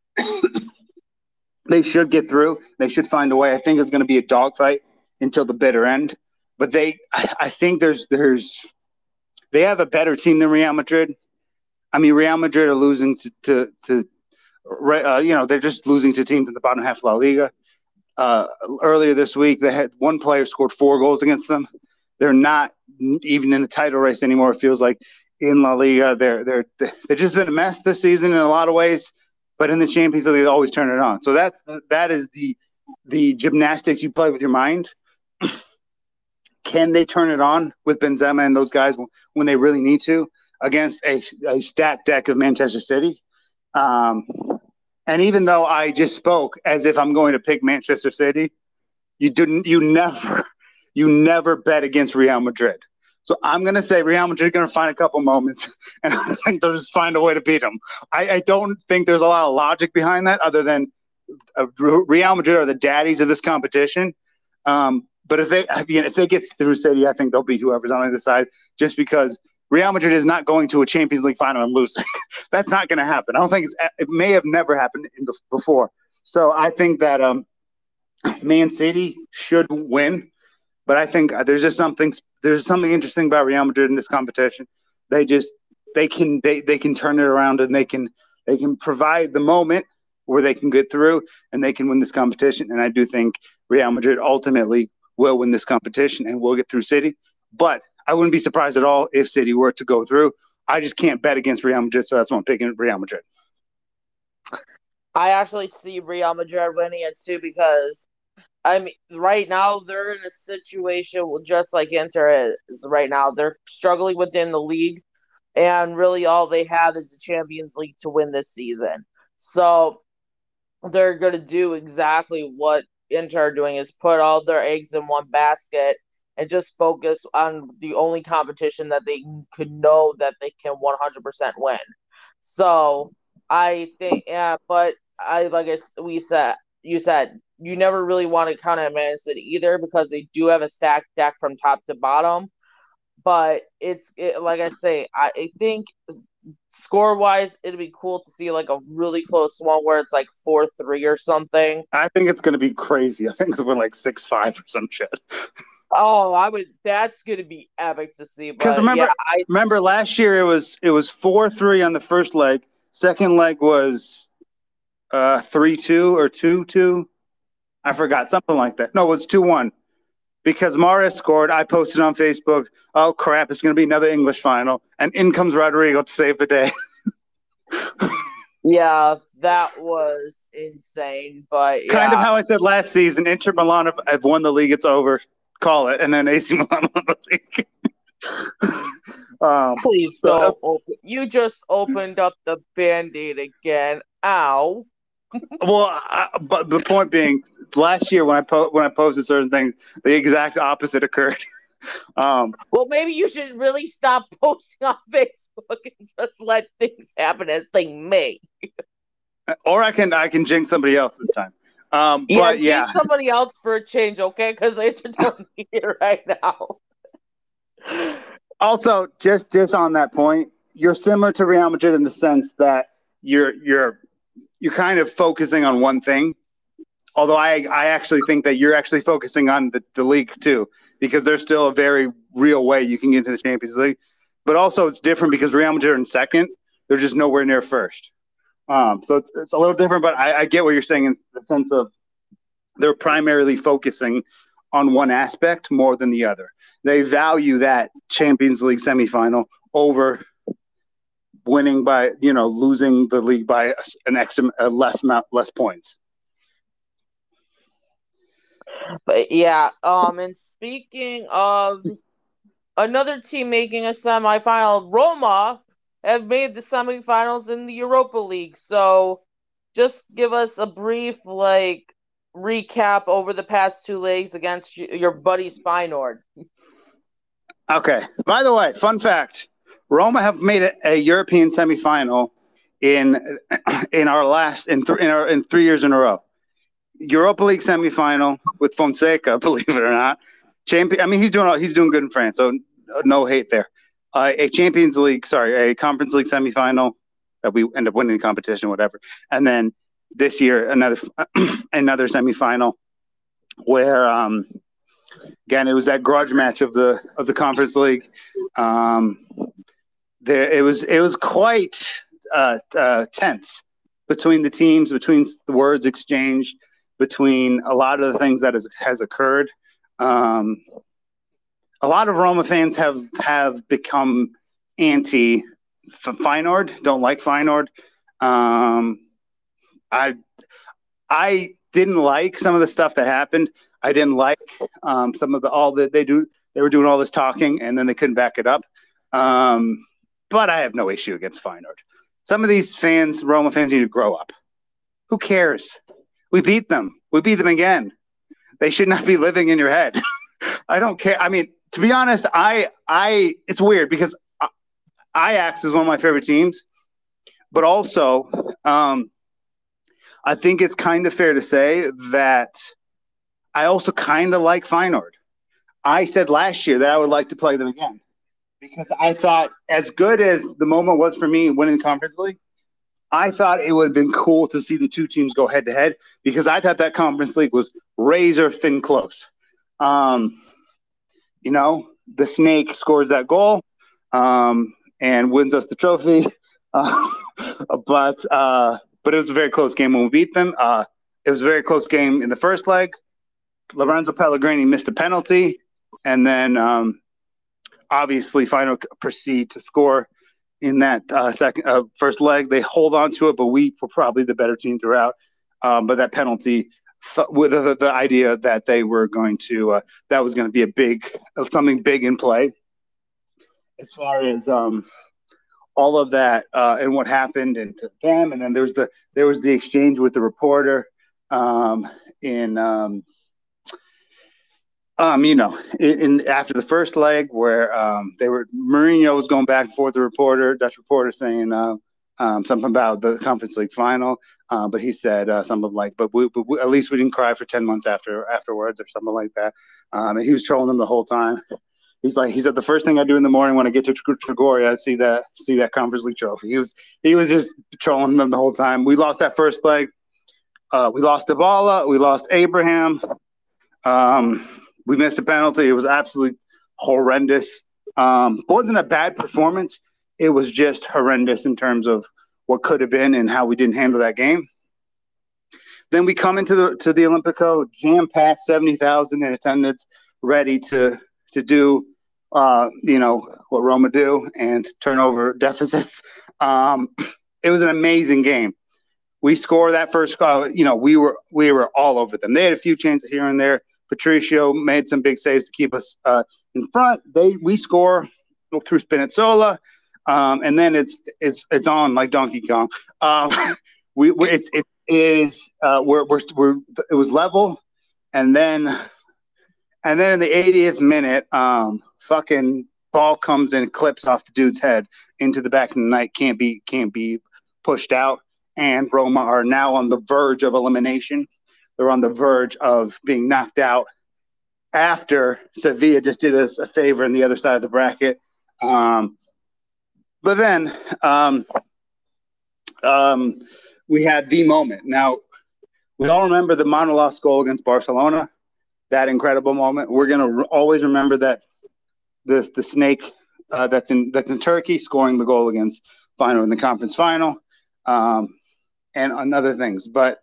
they should get through. They should find a way. I think it's going to be a dogfight until the bitter end. But I think they have a better team than Real Madrid. I mean, Real Madrid are losing to they're just losing to teams in the bottom half of La Liga. Earlier this week, they had one player scored 4 goals against them. They're not even in the title race anymore. It feels like in La Liga, they've just been a mess this season in a lot of ways. But in the Champions League, they always turn it on. So that is the gymnastics you play with your mind. Can they turn it on with Benzema and those guys when they really need to against a stacked deck of Manchester City? And even though I just spoke as if I'm going to pick Manchester City, you never bet against Real Madrid. So I'm going to say Real Madrid are going to find a couple moments, and I think they'll just find a way to beat them. I don't think there's a lot of logic behind that other than Real Madrid are the daddies of this competition. But if they get through City, I think they'll beat whoever's on the other side just because Real Madrid is not going to a Champions League final and losing. That's not going to happen. I don't think it may have never happened before. So I think that Man City should win, but I think there's something interesting about Real Madrid in this competition. They can turn it around, and they can provide the moment where they can get through and they can win this competition. And I do think Real Madrid ultimately will win this competition and will get through City. But I wouldn't be surprised at all if City were to go through. I just can't bet against Real Madrid, so that's why I'm picking Real Madrid. I actually see Real Madrid winning it too because, I mean, right now they're in a situation just like Inter is right now. They're struggling within the league, and really all they have is the Champions League to win this season. So they're going to do exactly what Inter are doing, is put all their eggs in one basket and just focus on the only competition that they could know that they can 100% win. So I think, but you said, you never really want to count out Man City either because they do have a stacked deck from top to bottom. But like I say, I think score-wise, it'd be cool to see like a really close one where it's like 4-3 or something. I think it's going to be crazy. I think it's going to be like 6-5 or some shit. Oh, that's going to be epic to see. Because remember last year it was 4-3 on the first leg. Second leg was 3-2 or 2-2. I forgot, something like that. No, it was 2-1. Because Mahrez scored, I posted on Facebook, oh crap, it's going to be another English final. And in comes Rodrigo to save the day. Yeah, that was insane. But kind of how I said last season, Inter Milan have won the league, it's over. Call it. And then AC Milan won the league. Please don't open. You just opened up the Band-Aid again. Ow. Well, but the point being, last year when I posted certain things, the exact opposite occurred. Well, maybe you should really stop posting on Facebook and just let things happen as they may. Or I can jinx somebody else this time. But jinx somebody else for a change, okay? Because they don't need it right now. Also, just on that point, you're similar to Real Madrid in the sense that you're kind of focusing on one thing. Although I actually think that you're actually focusing on the league too, because there's still a very real way you can get into the Champions League. But also it's different because Real Madrid are in second. They're just nowhere near first. So it's a little different, but I get what you're saying in the sense of they're primarily focusing on one aspect more than the other. They value that Champions League semifinal over winning by, losing the league by an extra less points. But yeah, and speaking of another team making a semifinal, Roma have made the semifinals in the Europa League. So just give us a brief recap over the past two legs against your buddy Feyenoord. Okay. By the way, fun fact: Roma have made a European semifinal in 3 years in a row. Europa League semifinal with Fonseca, believe it or not. Champion. I mean, he's doing good in France, so no hate there. A Conference League semifinal that we end up winning the competition, whatever, and then this year another semifinal where again it was that grudge match of the Conference League. It was quite tense between the teams, between the words exchanged, between a lot of the things that has occurred. A lot of Roma fans have become anti Feyenoord, don't like Feyenoord. I didn't like some of the stuff that happened. I didn't like some of they were doing all this talking and then they couldn't back it up. But I have no issue against Feyenoord. Some of these fans, Roma fans, need to grow up. Who cares? We beat them. We beat them again. They should not be living in your head. I don't care. I mean, to be honest, it's weird because Ajax is one of my favorite teams, but also I think it's kind of fair to say that I also kind of like Feyenoord. I said last year that I would like to play them again because I thought as good as the moment was for me winning the Conference League, I thought it would have been cool to see the two teams go head to head because I thought that Conference League was razor thin close. The Snake scores that goal and wins us the trophy. But it was a very close game when we beat them. It was a very close game in the first leg. Lorenzo Pellegrini missed a penalty. And then obviously Feyenoord proceed to score in that first leg. They hold on to it, but we were probably the better team throughout. But that penalty with the idea that they were going to that was going to be something big in play as far as all of that and what happened and to them. And then there was the exchange with the reporter in after the first leg where Mourinho was going back and forth with the reporter, Dutch reporter, saying something about the Conference League final, but he said something like, "But at least we didn't cry for 10 months afterwards," or something like that. And he was trolling them the whole time. He said the first thing I do in the morning when I get to Trigoria, I'd see that Conference League trophy. He was just trolling them the whole time. We lost that first leg. We lost Dybala. We lost Abraham. We missed a penalty. It was absolutely horrendous. It wasn't a bad performance. It was just horrendous in terms of what could have been and how we didn't handle that game. Then we come into the Olympico, jam-packed, 70,000 in attendance, ready to do what Roma do and turn over deficits. It was an amazing game. We scored that first goal. We were all over them. They had a few chances here and there. Patricio made some big saves to keep us in front. We score through Spinazzola, and then it's on like Donkey Kong. It's is it was level, and then in the 80th minute, fucking ball comes and clips off the dude's head into the back of the net. Can't be pushed out, and Roma are now on the verge of elimination. They're on the verge of being knocked out after Sevilla just did us a favor on the other side of the bracket. But then we had the moment. Now, we all remember the Manolas goal against Barcelona, that incredible moment. We're going to always remember that the snake that's in Turkey scoring the goal against Feyenoord in the conference final, and other things. But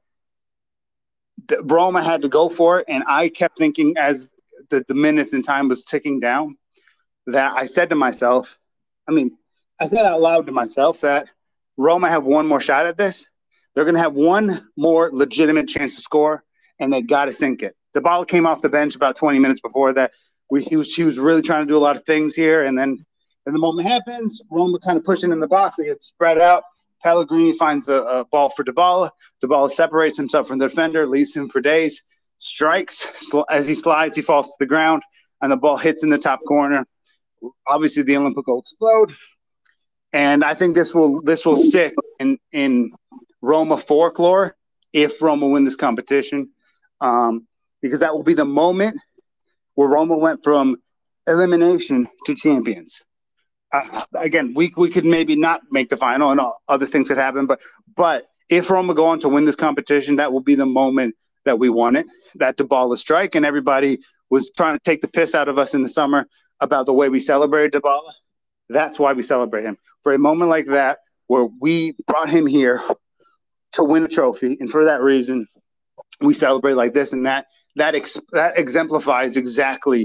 Roma had to go for it, and I kept thinking as the minutes and time was ticking down that I said to myself, I said out loud to myself that Roma have one more shot at this. They're going to have one more legitimate chance to score, and they got to sink it. Dybala came off the bench about 20 minutes before that. He was really trying to do a lot of things here, and then the moment happens, Roma kind of pushing in the box. They get spread out. Pellegrini finds a ball for Dybala. Dybala separates himself from the defender, leaves him for days, strikes. As he slides, he falls to the ground, and the ball hits in the top corner. Obviously, the Olympic will explode. And I think this will sit in Roma folklore if Roma win this competition, because that will be the moment where Roma went from elimination to champions. Again, we could maybe not make the final and other things could happen, but if Roma go on to win this competition, that will be the moment that we won it, that Dybala strike, and everybody was trying to take the piss out of us in the summer about the way we celebrated Dybala. That's why we celebrate him. For a moment like that, where we brought him here to win a trophy, and for that reason, we celebrate like this, and that exemplifies exactly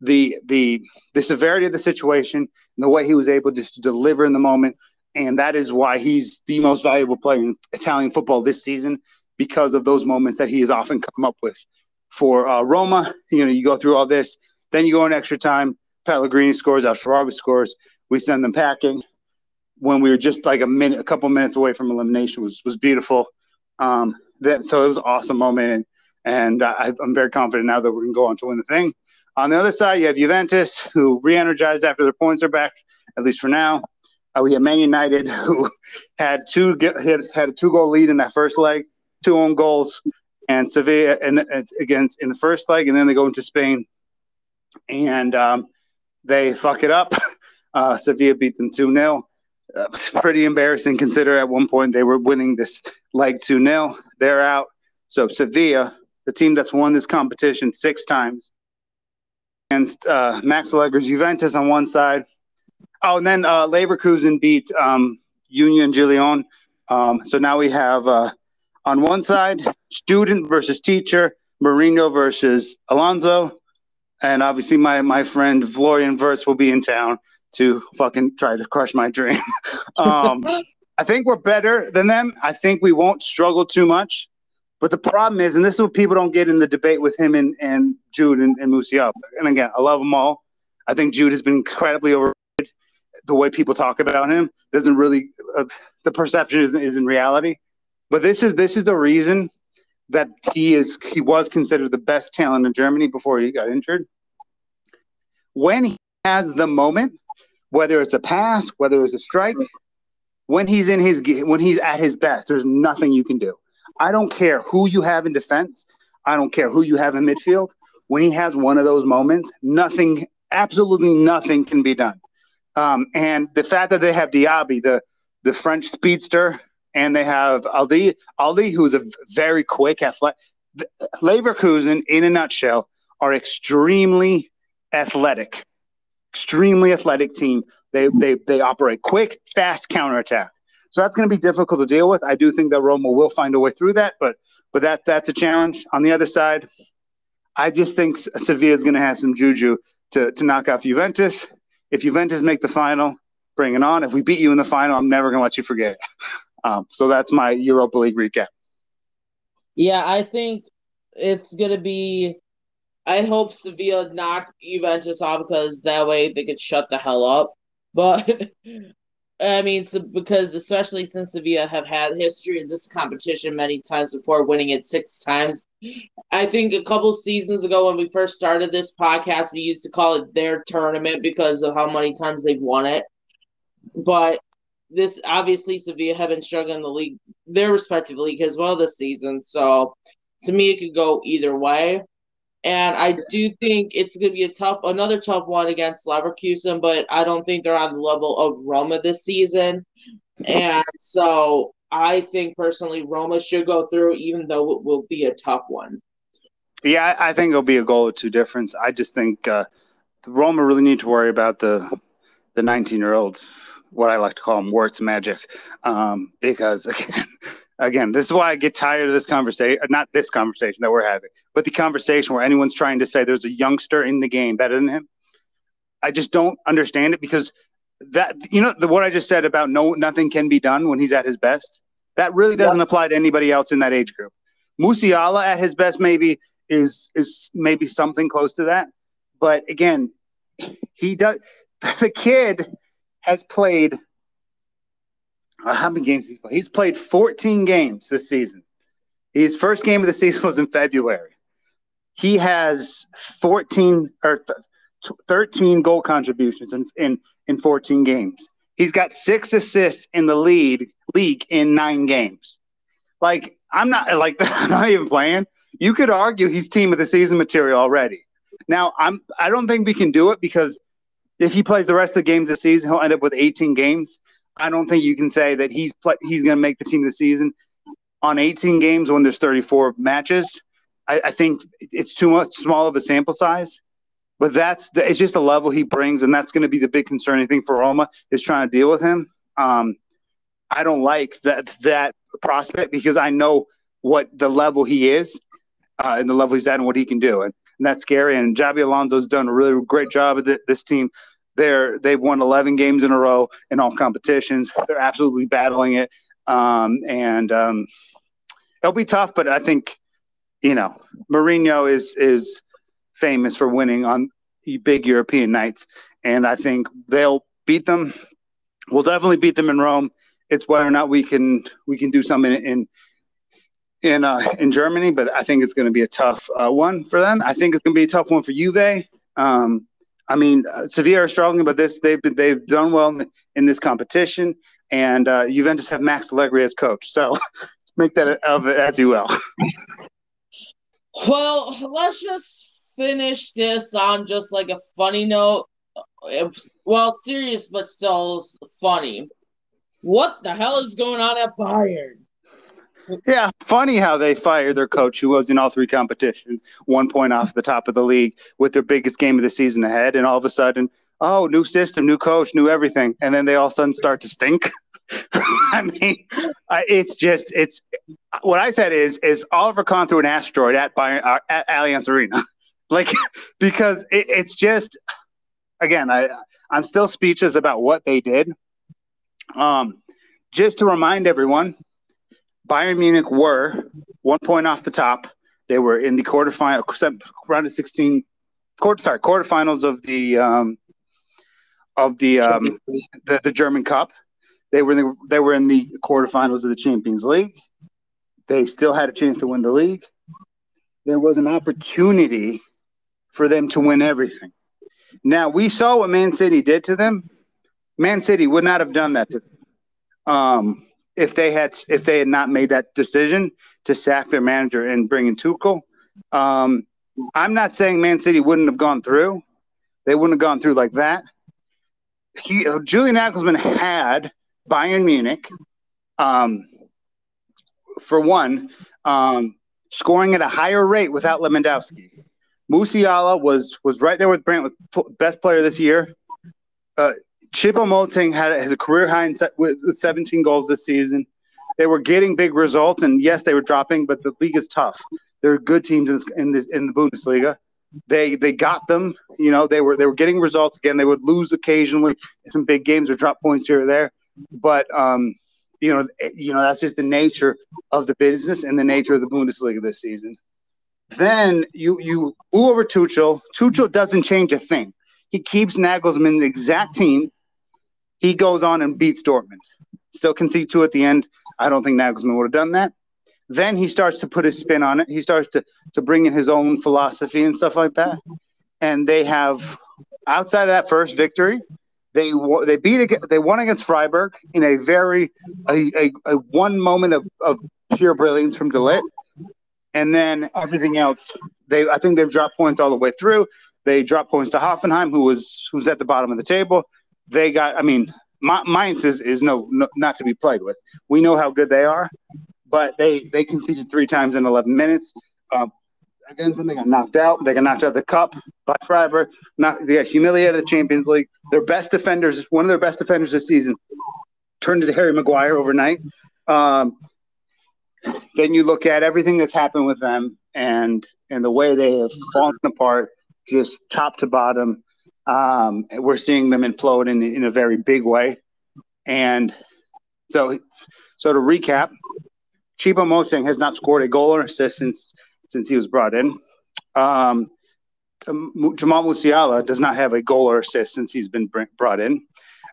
the severity of the situation and the way he was able just to deliver in the moment. And that is why he's the most valuable player in Italian football this season, because of those moments that he has often come up with. For Roma, you go through all this, then you go in extra time, Pellegrini scores, Al-Sharawi scores, we send them packing. When we were just like a couple minutes away from elimination was beautiful. So it was an awesome moment, and I'm very confident now that we're going to go on to win the thing. On the other side, you have Juventus, who re-energized after their points are back, at least for now. We have Man United, who had a 2-goal lead in that first leg, 2 own goals, and Sevilla in the first leg, and then they go into Spain, and they fuck it up. Sevilla beat them 2-0. It's pretty embarrassing, consider at one point they were winning this leg 2-0. They're out. So Sevilla, the team that's won this competition 6 times, against Max Allegri's Juventus on one side. Oh, and then Leverkusen beat Union Gileon. So now we have on one side, student versus teacher, Mourinho versus Alonso. And obviously my friend Florian Wirtz will be in town to fucking try to crush my dream. I think we're better than them. I think we won't struggle too much. But the problem is, and this is what people don't get in the debate with him and Jude and Musiala. And again, I love them all. I think Jude has been incredibly overrated. The way people talk about him doesn't really the perception is in reality. But this is the reason that he was considered the best talent in Germany before he got injured. When he has the moment, whether it's a pass, whether it's a strike, when he's at his best, there's nothing you can do. I don't care who you have in defense. I don't care who you have in midfield. When he has one of those moments, absolutely nothing can be done. And the fact that they have Diaby, the French speedster, and they have Aldi, who's a very quick athletic. Leverkusen, in a nutshell, are extremely athletic team. They operate quick, fast counterattack. So that's going to be difficult to deal with. I do think that Roma will find a way through that, but that's a challenge. On the other side, I just think Sevilla is going to have some juju to knock off Juventus. If Juventus make the final, bring it on. If we beat you in the final, I'm never going to let you forget it. So that's my Europa League recap. Yeah, I think it's going to be – I hope Sevilla knock Juventus off because that way they could shut the hell up. But I mean, so because especially since Sevilla have had history in this competition many times before, winning it 6 times. I think a couple seasons ago when we first started this podcast, we used to call it their tournament because of how many times they've won it. But this obviously Sevilla have been struggling in the league, their respective league as well this season. So to me, it could go either way. And I do think it's going to be another tough one against Leverkusen, but I don't think they're on the level of Roma this season. And so I think personally Roma should go through, even though it will be a tough one. Yeah, I think it'll be a goal or two difference. I just think the Roma really need to worry about the 19-year-old, what I like to call him, Warts Magic, because again, this is why I get tired of this conversation. Not this conversation that we're having, but the conversation where anyone's trying to say there's a youngster in the game better than him. I just don't understand it, because that, what I just said about nothing can be done when he's at his best, that really doesn't apply to anybody else in that age group. Musiala at his best maybe is maybe something close to that, but again, he does. The kid has played how many games? He's played 14 games this season. His first game of the season was in February. He has 13 goal contributions in 14 games. He's got 6 assists in the league in 9 games. Like, I'm not even playing. You could argue he's team of the season material already. Now, I don't think we can do it, because if he plays the rest of the games this season, he'll end up with 18 games. I don't think you can say that he's going to make the team of the season on 18 games when there's 34 matches. I think it's too much small of a sample size. But it's just the level he brings, and that's going to be the big concerning thing for Roma, is trying to deal with him. I don't like that prospect, because I know what the level he is and the level he's at and what he can do. And that's scary. And Xabi Alonso's done a really great job at this team. They've won 11 games in a row in all competitions. They're absolutely battling it. It'll be tough, but I think, Mourinho is famous for winning on big European nights, and I think they'll beat them. We'll definitely beat them in Rome. It's whether or not we can do something in Germany, but I think it's going to be a tough one for them. I think it's going to be a tough one for Juve. Sevilla are struggling, but they've done well in this competition, and Juventus have Max Allegri as coach. So make that of it as you will. Well, let's just finish this on just like a funny note. Well, serious, but still funny. What the hell is going on at Bayern? Yeah, funny how they fired their coach, who was in all 3 competitions, 1 point off the top of the league, with their biggest game of the season ahead, and all of a sudden, new system, new coach, new everything, and then they all of a sudden start to stink. It's what I said is Oliver Kahn threw an asteroid at Bayern, at Allianz Arena, because it's just, again, I'm still speechless about what they did. Just to remind everyone, Bayern Munich were 1 point off the top. They were in the round of 16, quarterfinals of the German Cup. They were in the quarterfinals of the Champions League. They still had a chance to win the league. There was an opportunity for them to win everything. Now, we saw what Man City did to them. Man City would not have done that to them if they had not made that decision to sack their manager and bring in Tuchel. I'm not saying Man City wouldn't have gone through. They wouldn't have gone through like that. Julian Nagelsmann had Bayern Munich, for one, scoring at a higher rate without Lewandowski. Musiala was right there with Brandt, with best player this year. Choupo-Moting has a career high with 17 goals this season. They were getting big results, and yes, they were dropping, but the league is tough. There are good teams in the Bundesliga. They got them. They were getting results again. They would lose occasionally in some big games or drop points here or there, but that's just the nature of the business and the nature of the Bundesliga this season. Then you move over Tuchel. Tuchel doesn't change a thing. He keeps Nagelsmann the exact team. He goes on and beats Dortmund. Still concede 2 at the end. I don't think Nagelsmann would have done that. Then he starts to put his spin on it. He starts to bring in his own philosophy and stuff like that. And they have, outside of that first victory, they won against Freiburg in a very a one moment of pure brilliance from De Ligt. And then everything else, I think they've dropped points all the way through. They dropped points to Hoffenheim, who's at the bottom of the table. They got, I mean, Mainz is no not to be played with. We know how good they are, but they conceded 3 times in 11 minutes. Against them, they got knocked out. They got knocked out of the cup by Freiburg. They got humiliated at the Champions League. Their best defenders, one of their best defenders this season, turned into Harry Maguire overnight. Then you look at everything that's happened with them and the way they have fallen apart, just top to bottom. We're seeing them implode in a very big way. And so to recap, Choupo-Moting has not scored a goal or assist since he was brought in. Jamal Musiala does not have a goal or assist since he's been brought in.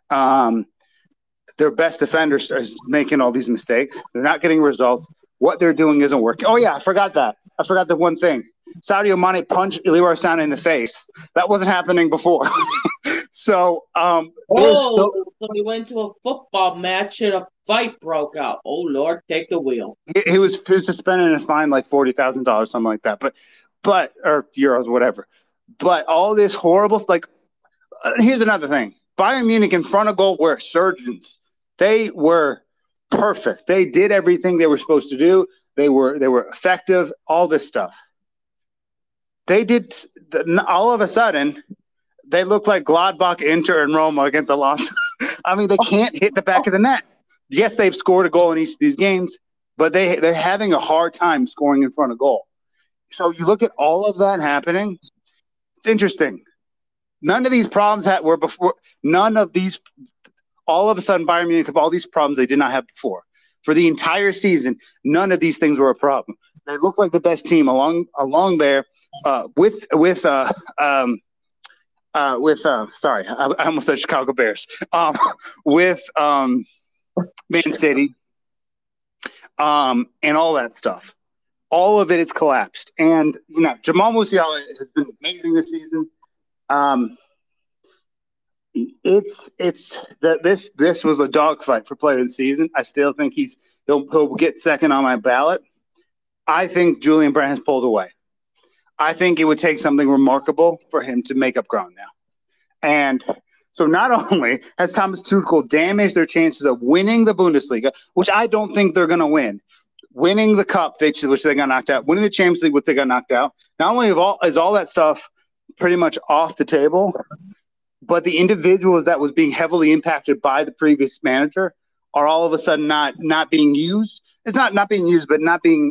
Their best defenders are making all these mistakes. They're not getting results. What they're doing isn't working. Oh, yeah, I forgot that. I forgot the one thing. Sadio Mane punched Leroy Sané in the face. That wasn't happening before. So he went to a football match and a fight broke out. Oh, Lord, take the wheel. He was suspended and fined like $40,000, something like that. But or euros, whatever. But all this horrible, here's another thing. Bayern Munich in front of goal were surgeons. They were perfect. They did everything they were supposed to do. They were effective, all this stuff. They did all of a sudden, they look like Gladbach, Inter, and Roma against Alonso. I mean, they can't hit the back of the net. Yes, they've scored a goal in each of these games, but they're having a hard time scoring in front of goal. So you look at all of that happening, it's interesting. None of these problems were before. All of a sudden, Bayern Munich have all these problems they did not have before. For the entire season, none of these things were a problem. They look like the best team along there sorry, I almost said Chicago Bears. With Man City, and all that stuff. All of it is collapsed. And Jamal Musiala has been amazing this season. This was a dogfight for player of the season. I still think he'll get second on my ballot. I think Julian Brandt has pulled away. I think it would take something remarkable for him to make up ground now. And so not only has Thomas Tuchel damaged their chances of winning the Bundesliga, which I don't think they're going to win, winning the cup, which they got knocked out, winning the Champions League, which they got knocked out, not only is all that stuff pretty much off the table, but the individuals that was being heavily impacted by the previous manager are all of a sudden not being used. It's not being used, but not being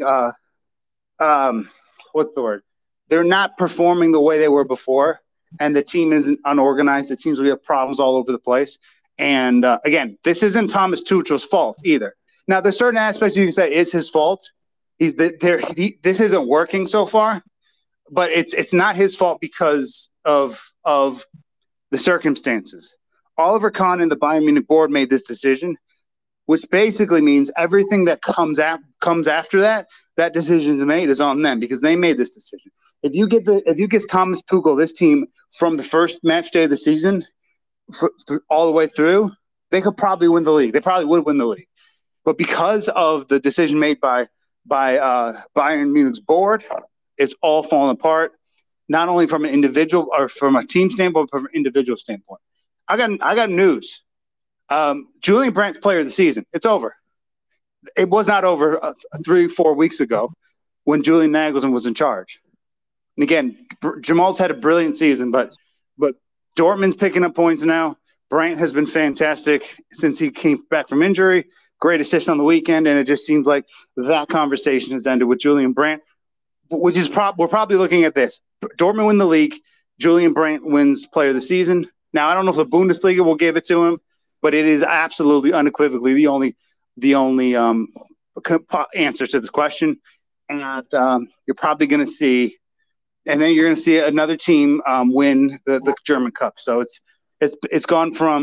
what's the word? They're not performing the way they were before, and the team isn't unorganized. The teams will have problems all over the place. And again, this isn't Thomas Tuchel's fault either. Now, there's certain aspects you can say is his fault. This isn't working so far, but it's not his fault because of the circumstances. Oliver Kahn and the Bayern Munich board made this decision, which basically means everything that comes after that decision is made is on them because they made this decision. If you get Thomas Tuchel, this team from the first match day of the season all the way through, they could probably win the league. They probably would win the league, but because of the decision made by Bayern Munich's board, it's all fallen apart. Not only from an individual or from a team standpoint, but from an individual standpoint. I got news. Julian Brandt's player of the season. It's over. It was not over 3-4 weeks ago when Julian Nagelsmann was in charge. And again, Jamal's had a brilliant season, but Dortmund's picking up points now. Brandt has been fantastic since he came back from injury. Great assist on the weekend, and it just seems like that conversation has ended with Julian Brandt, which is we're probably looking at this. Dortmund win the league. Julian Brandt wins player of the season. Now, I don't know if the Bundesliga will give it to him, but it is absolutely unequivocally the only answer to this question. And you're probably going to see, and then you're going to see another team win the German Cup. So it's gone from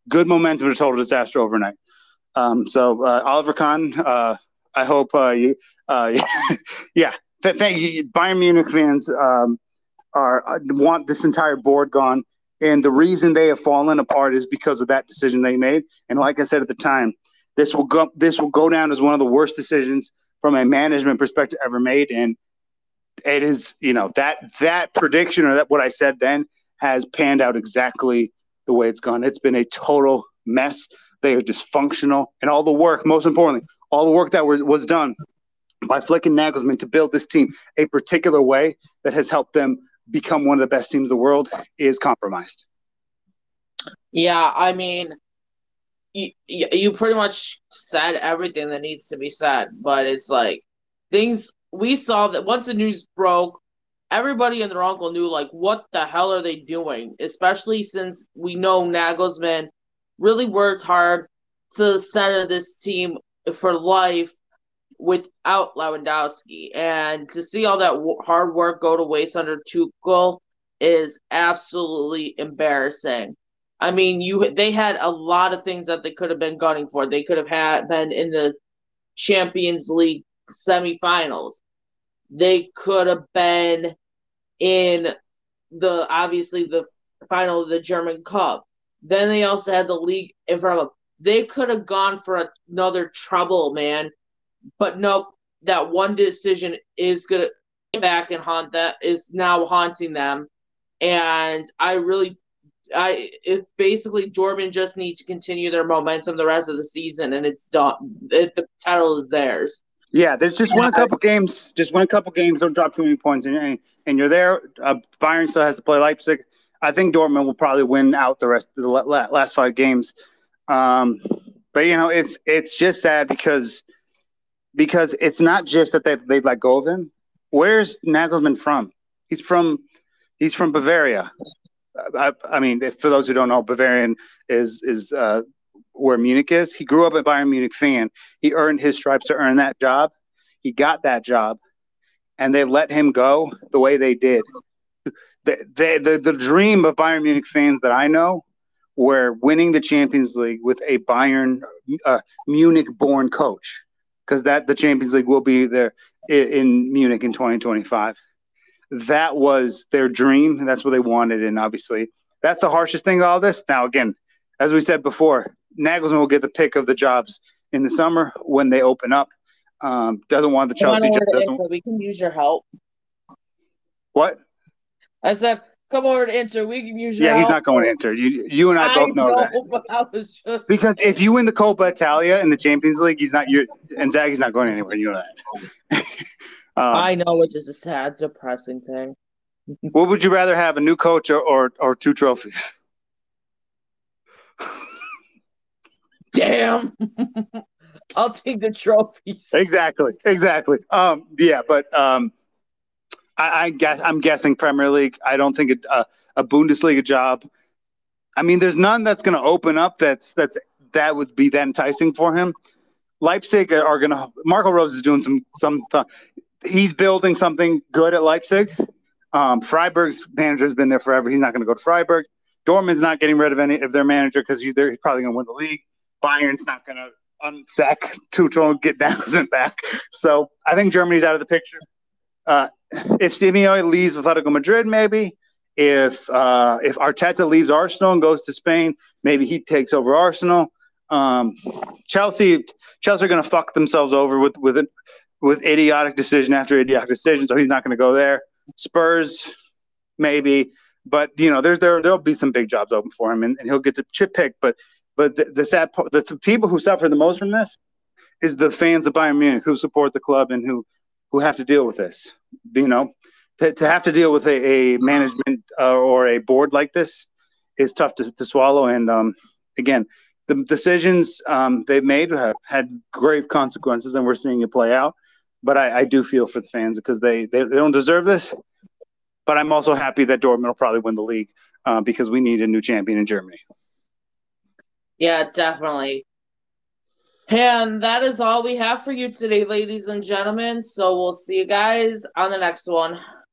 good momentum to total disaster overnight. So Oliver Kahn, I hope you, yeah, thank you. Bayern Munich fans want this entire board gone, and the reason they have fallen apart is because of that decision they made. And like I said at the time, this will go down as one of the worst decisions from a management perspective ever made. And it is, that prediction, or that what I said then, has panned out exactly the way it's gone. It's been a total mess. They are dysfunctional, and all the work, most importantly, all the work that was done by Flick and Nagelsmann to build this team a particular way that has helped them become one of the best teams in the world is compromised. Yeah, I mean, you pretty much said everything that needs to be said, but it's like things we saw that once the news broke, everybody and their uncle knew, like, what the hell are they doing? Especially since we know Nagelsmann really worked hard to center this team for life without Lewandowski. And to see all that hard work go to waste under Tuchel is absolutely embarrassing. I mean, they had a lot of things that they could have been gunning for. They could have been in the Champions League semifinals. They could have been in obviously the final of the German Cup. Then they also had the league in front of them. They could have gone for another treble, man. But nope, that one decision is gonna come back and is now haunting them. And if basically Dortmund just need to continue their momentum the rest of the season, and it's done. The title is theirs. Yeah, there's just win a couple games. Just win a couple games. Don't drop too many points, and you're there. Bayern still has to play Leipzig. I think Dortmund will probably win out the rest of the last 5 games. But it's just sad because it's not just that they let go of him. Where's Nagelsmann from? He's from Bavaria. I mean, for those who don't know, Bavarian is where Munich is. He grew up a Bayern Munich fan. He earned his stripes to earn that job. He got that job, and they let him go the way they did. The dream of Bayern Munich fans that I know were winning the Champions League with a Bayern Munich-born coach, because the Champions League will be there in Munich in 2025. That was their dream, and that's what they wanted. And obviously, that's the harshest thing of all this. Now, again, as we said before, Nagelsmann will get the pick of the jobs in the summer when they open up. Doesn't want the Chelsea job. We can use your help. What? I said, come over to Inter. We can use your help. Yeah, he's not going to Inter. You and I both know that. But I was just because if you win the Coppa Italia in the Champions League, Inzaghi's not going anywhere. You know that. I know, which is a sad, depressing thing. What would you rather have, a new coach or 2 trophies? Damn. I'll take the trophies. Exactly. Yeah, but I'm guessing Premier League. I don't think a Bundesliga job. I mean, there's none that's going to open up that would be that enticing for him. Leipzig are going to. Marco Rose is doing some. He's building something good at Leipzig. Freiburg's manager has been there forever. He's not going to go to Freiburg. Dortmund's not getting rid of any of their manager because he's probably going to win the league. Bayern's not going to unsack Tuchel and get Nagelsmann back. So I think Germany's out of the picture. If Simeone leaves Atletico Madrid, maybe. If Arteta leaves Arsenal and goes to Spain, maybe he takes over Arsenal. Chelsea are going to fuck themselves over with idiotic decision after idiotic decision, so he's not going to go there. Spurs, maybe, but there'll be some big jobs open for him, and he'll get to chip pick. But the sad part, the people who suffer the most from this is the fans of Bayern Munich who support the club and who have to deal with this. To have to deal with a management or a board like this is tough to swallow. And again, the decisions they've made have had grave consequences, and we're seeing it play out. But I do feel for the fans because they don't deserve this. But I'm also happy that Dortmund will probably win the league because we need a new champion in Germany. Yeah, definitely. And that is all we have for you today, ladies and gentlemen. So we'll see you guys on the next one.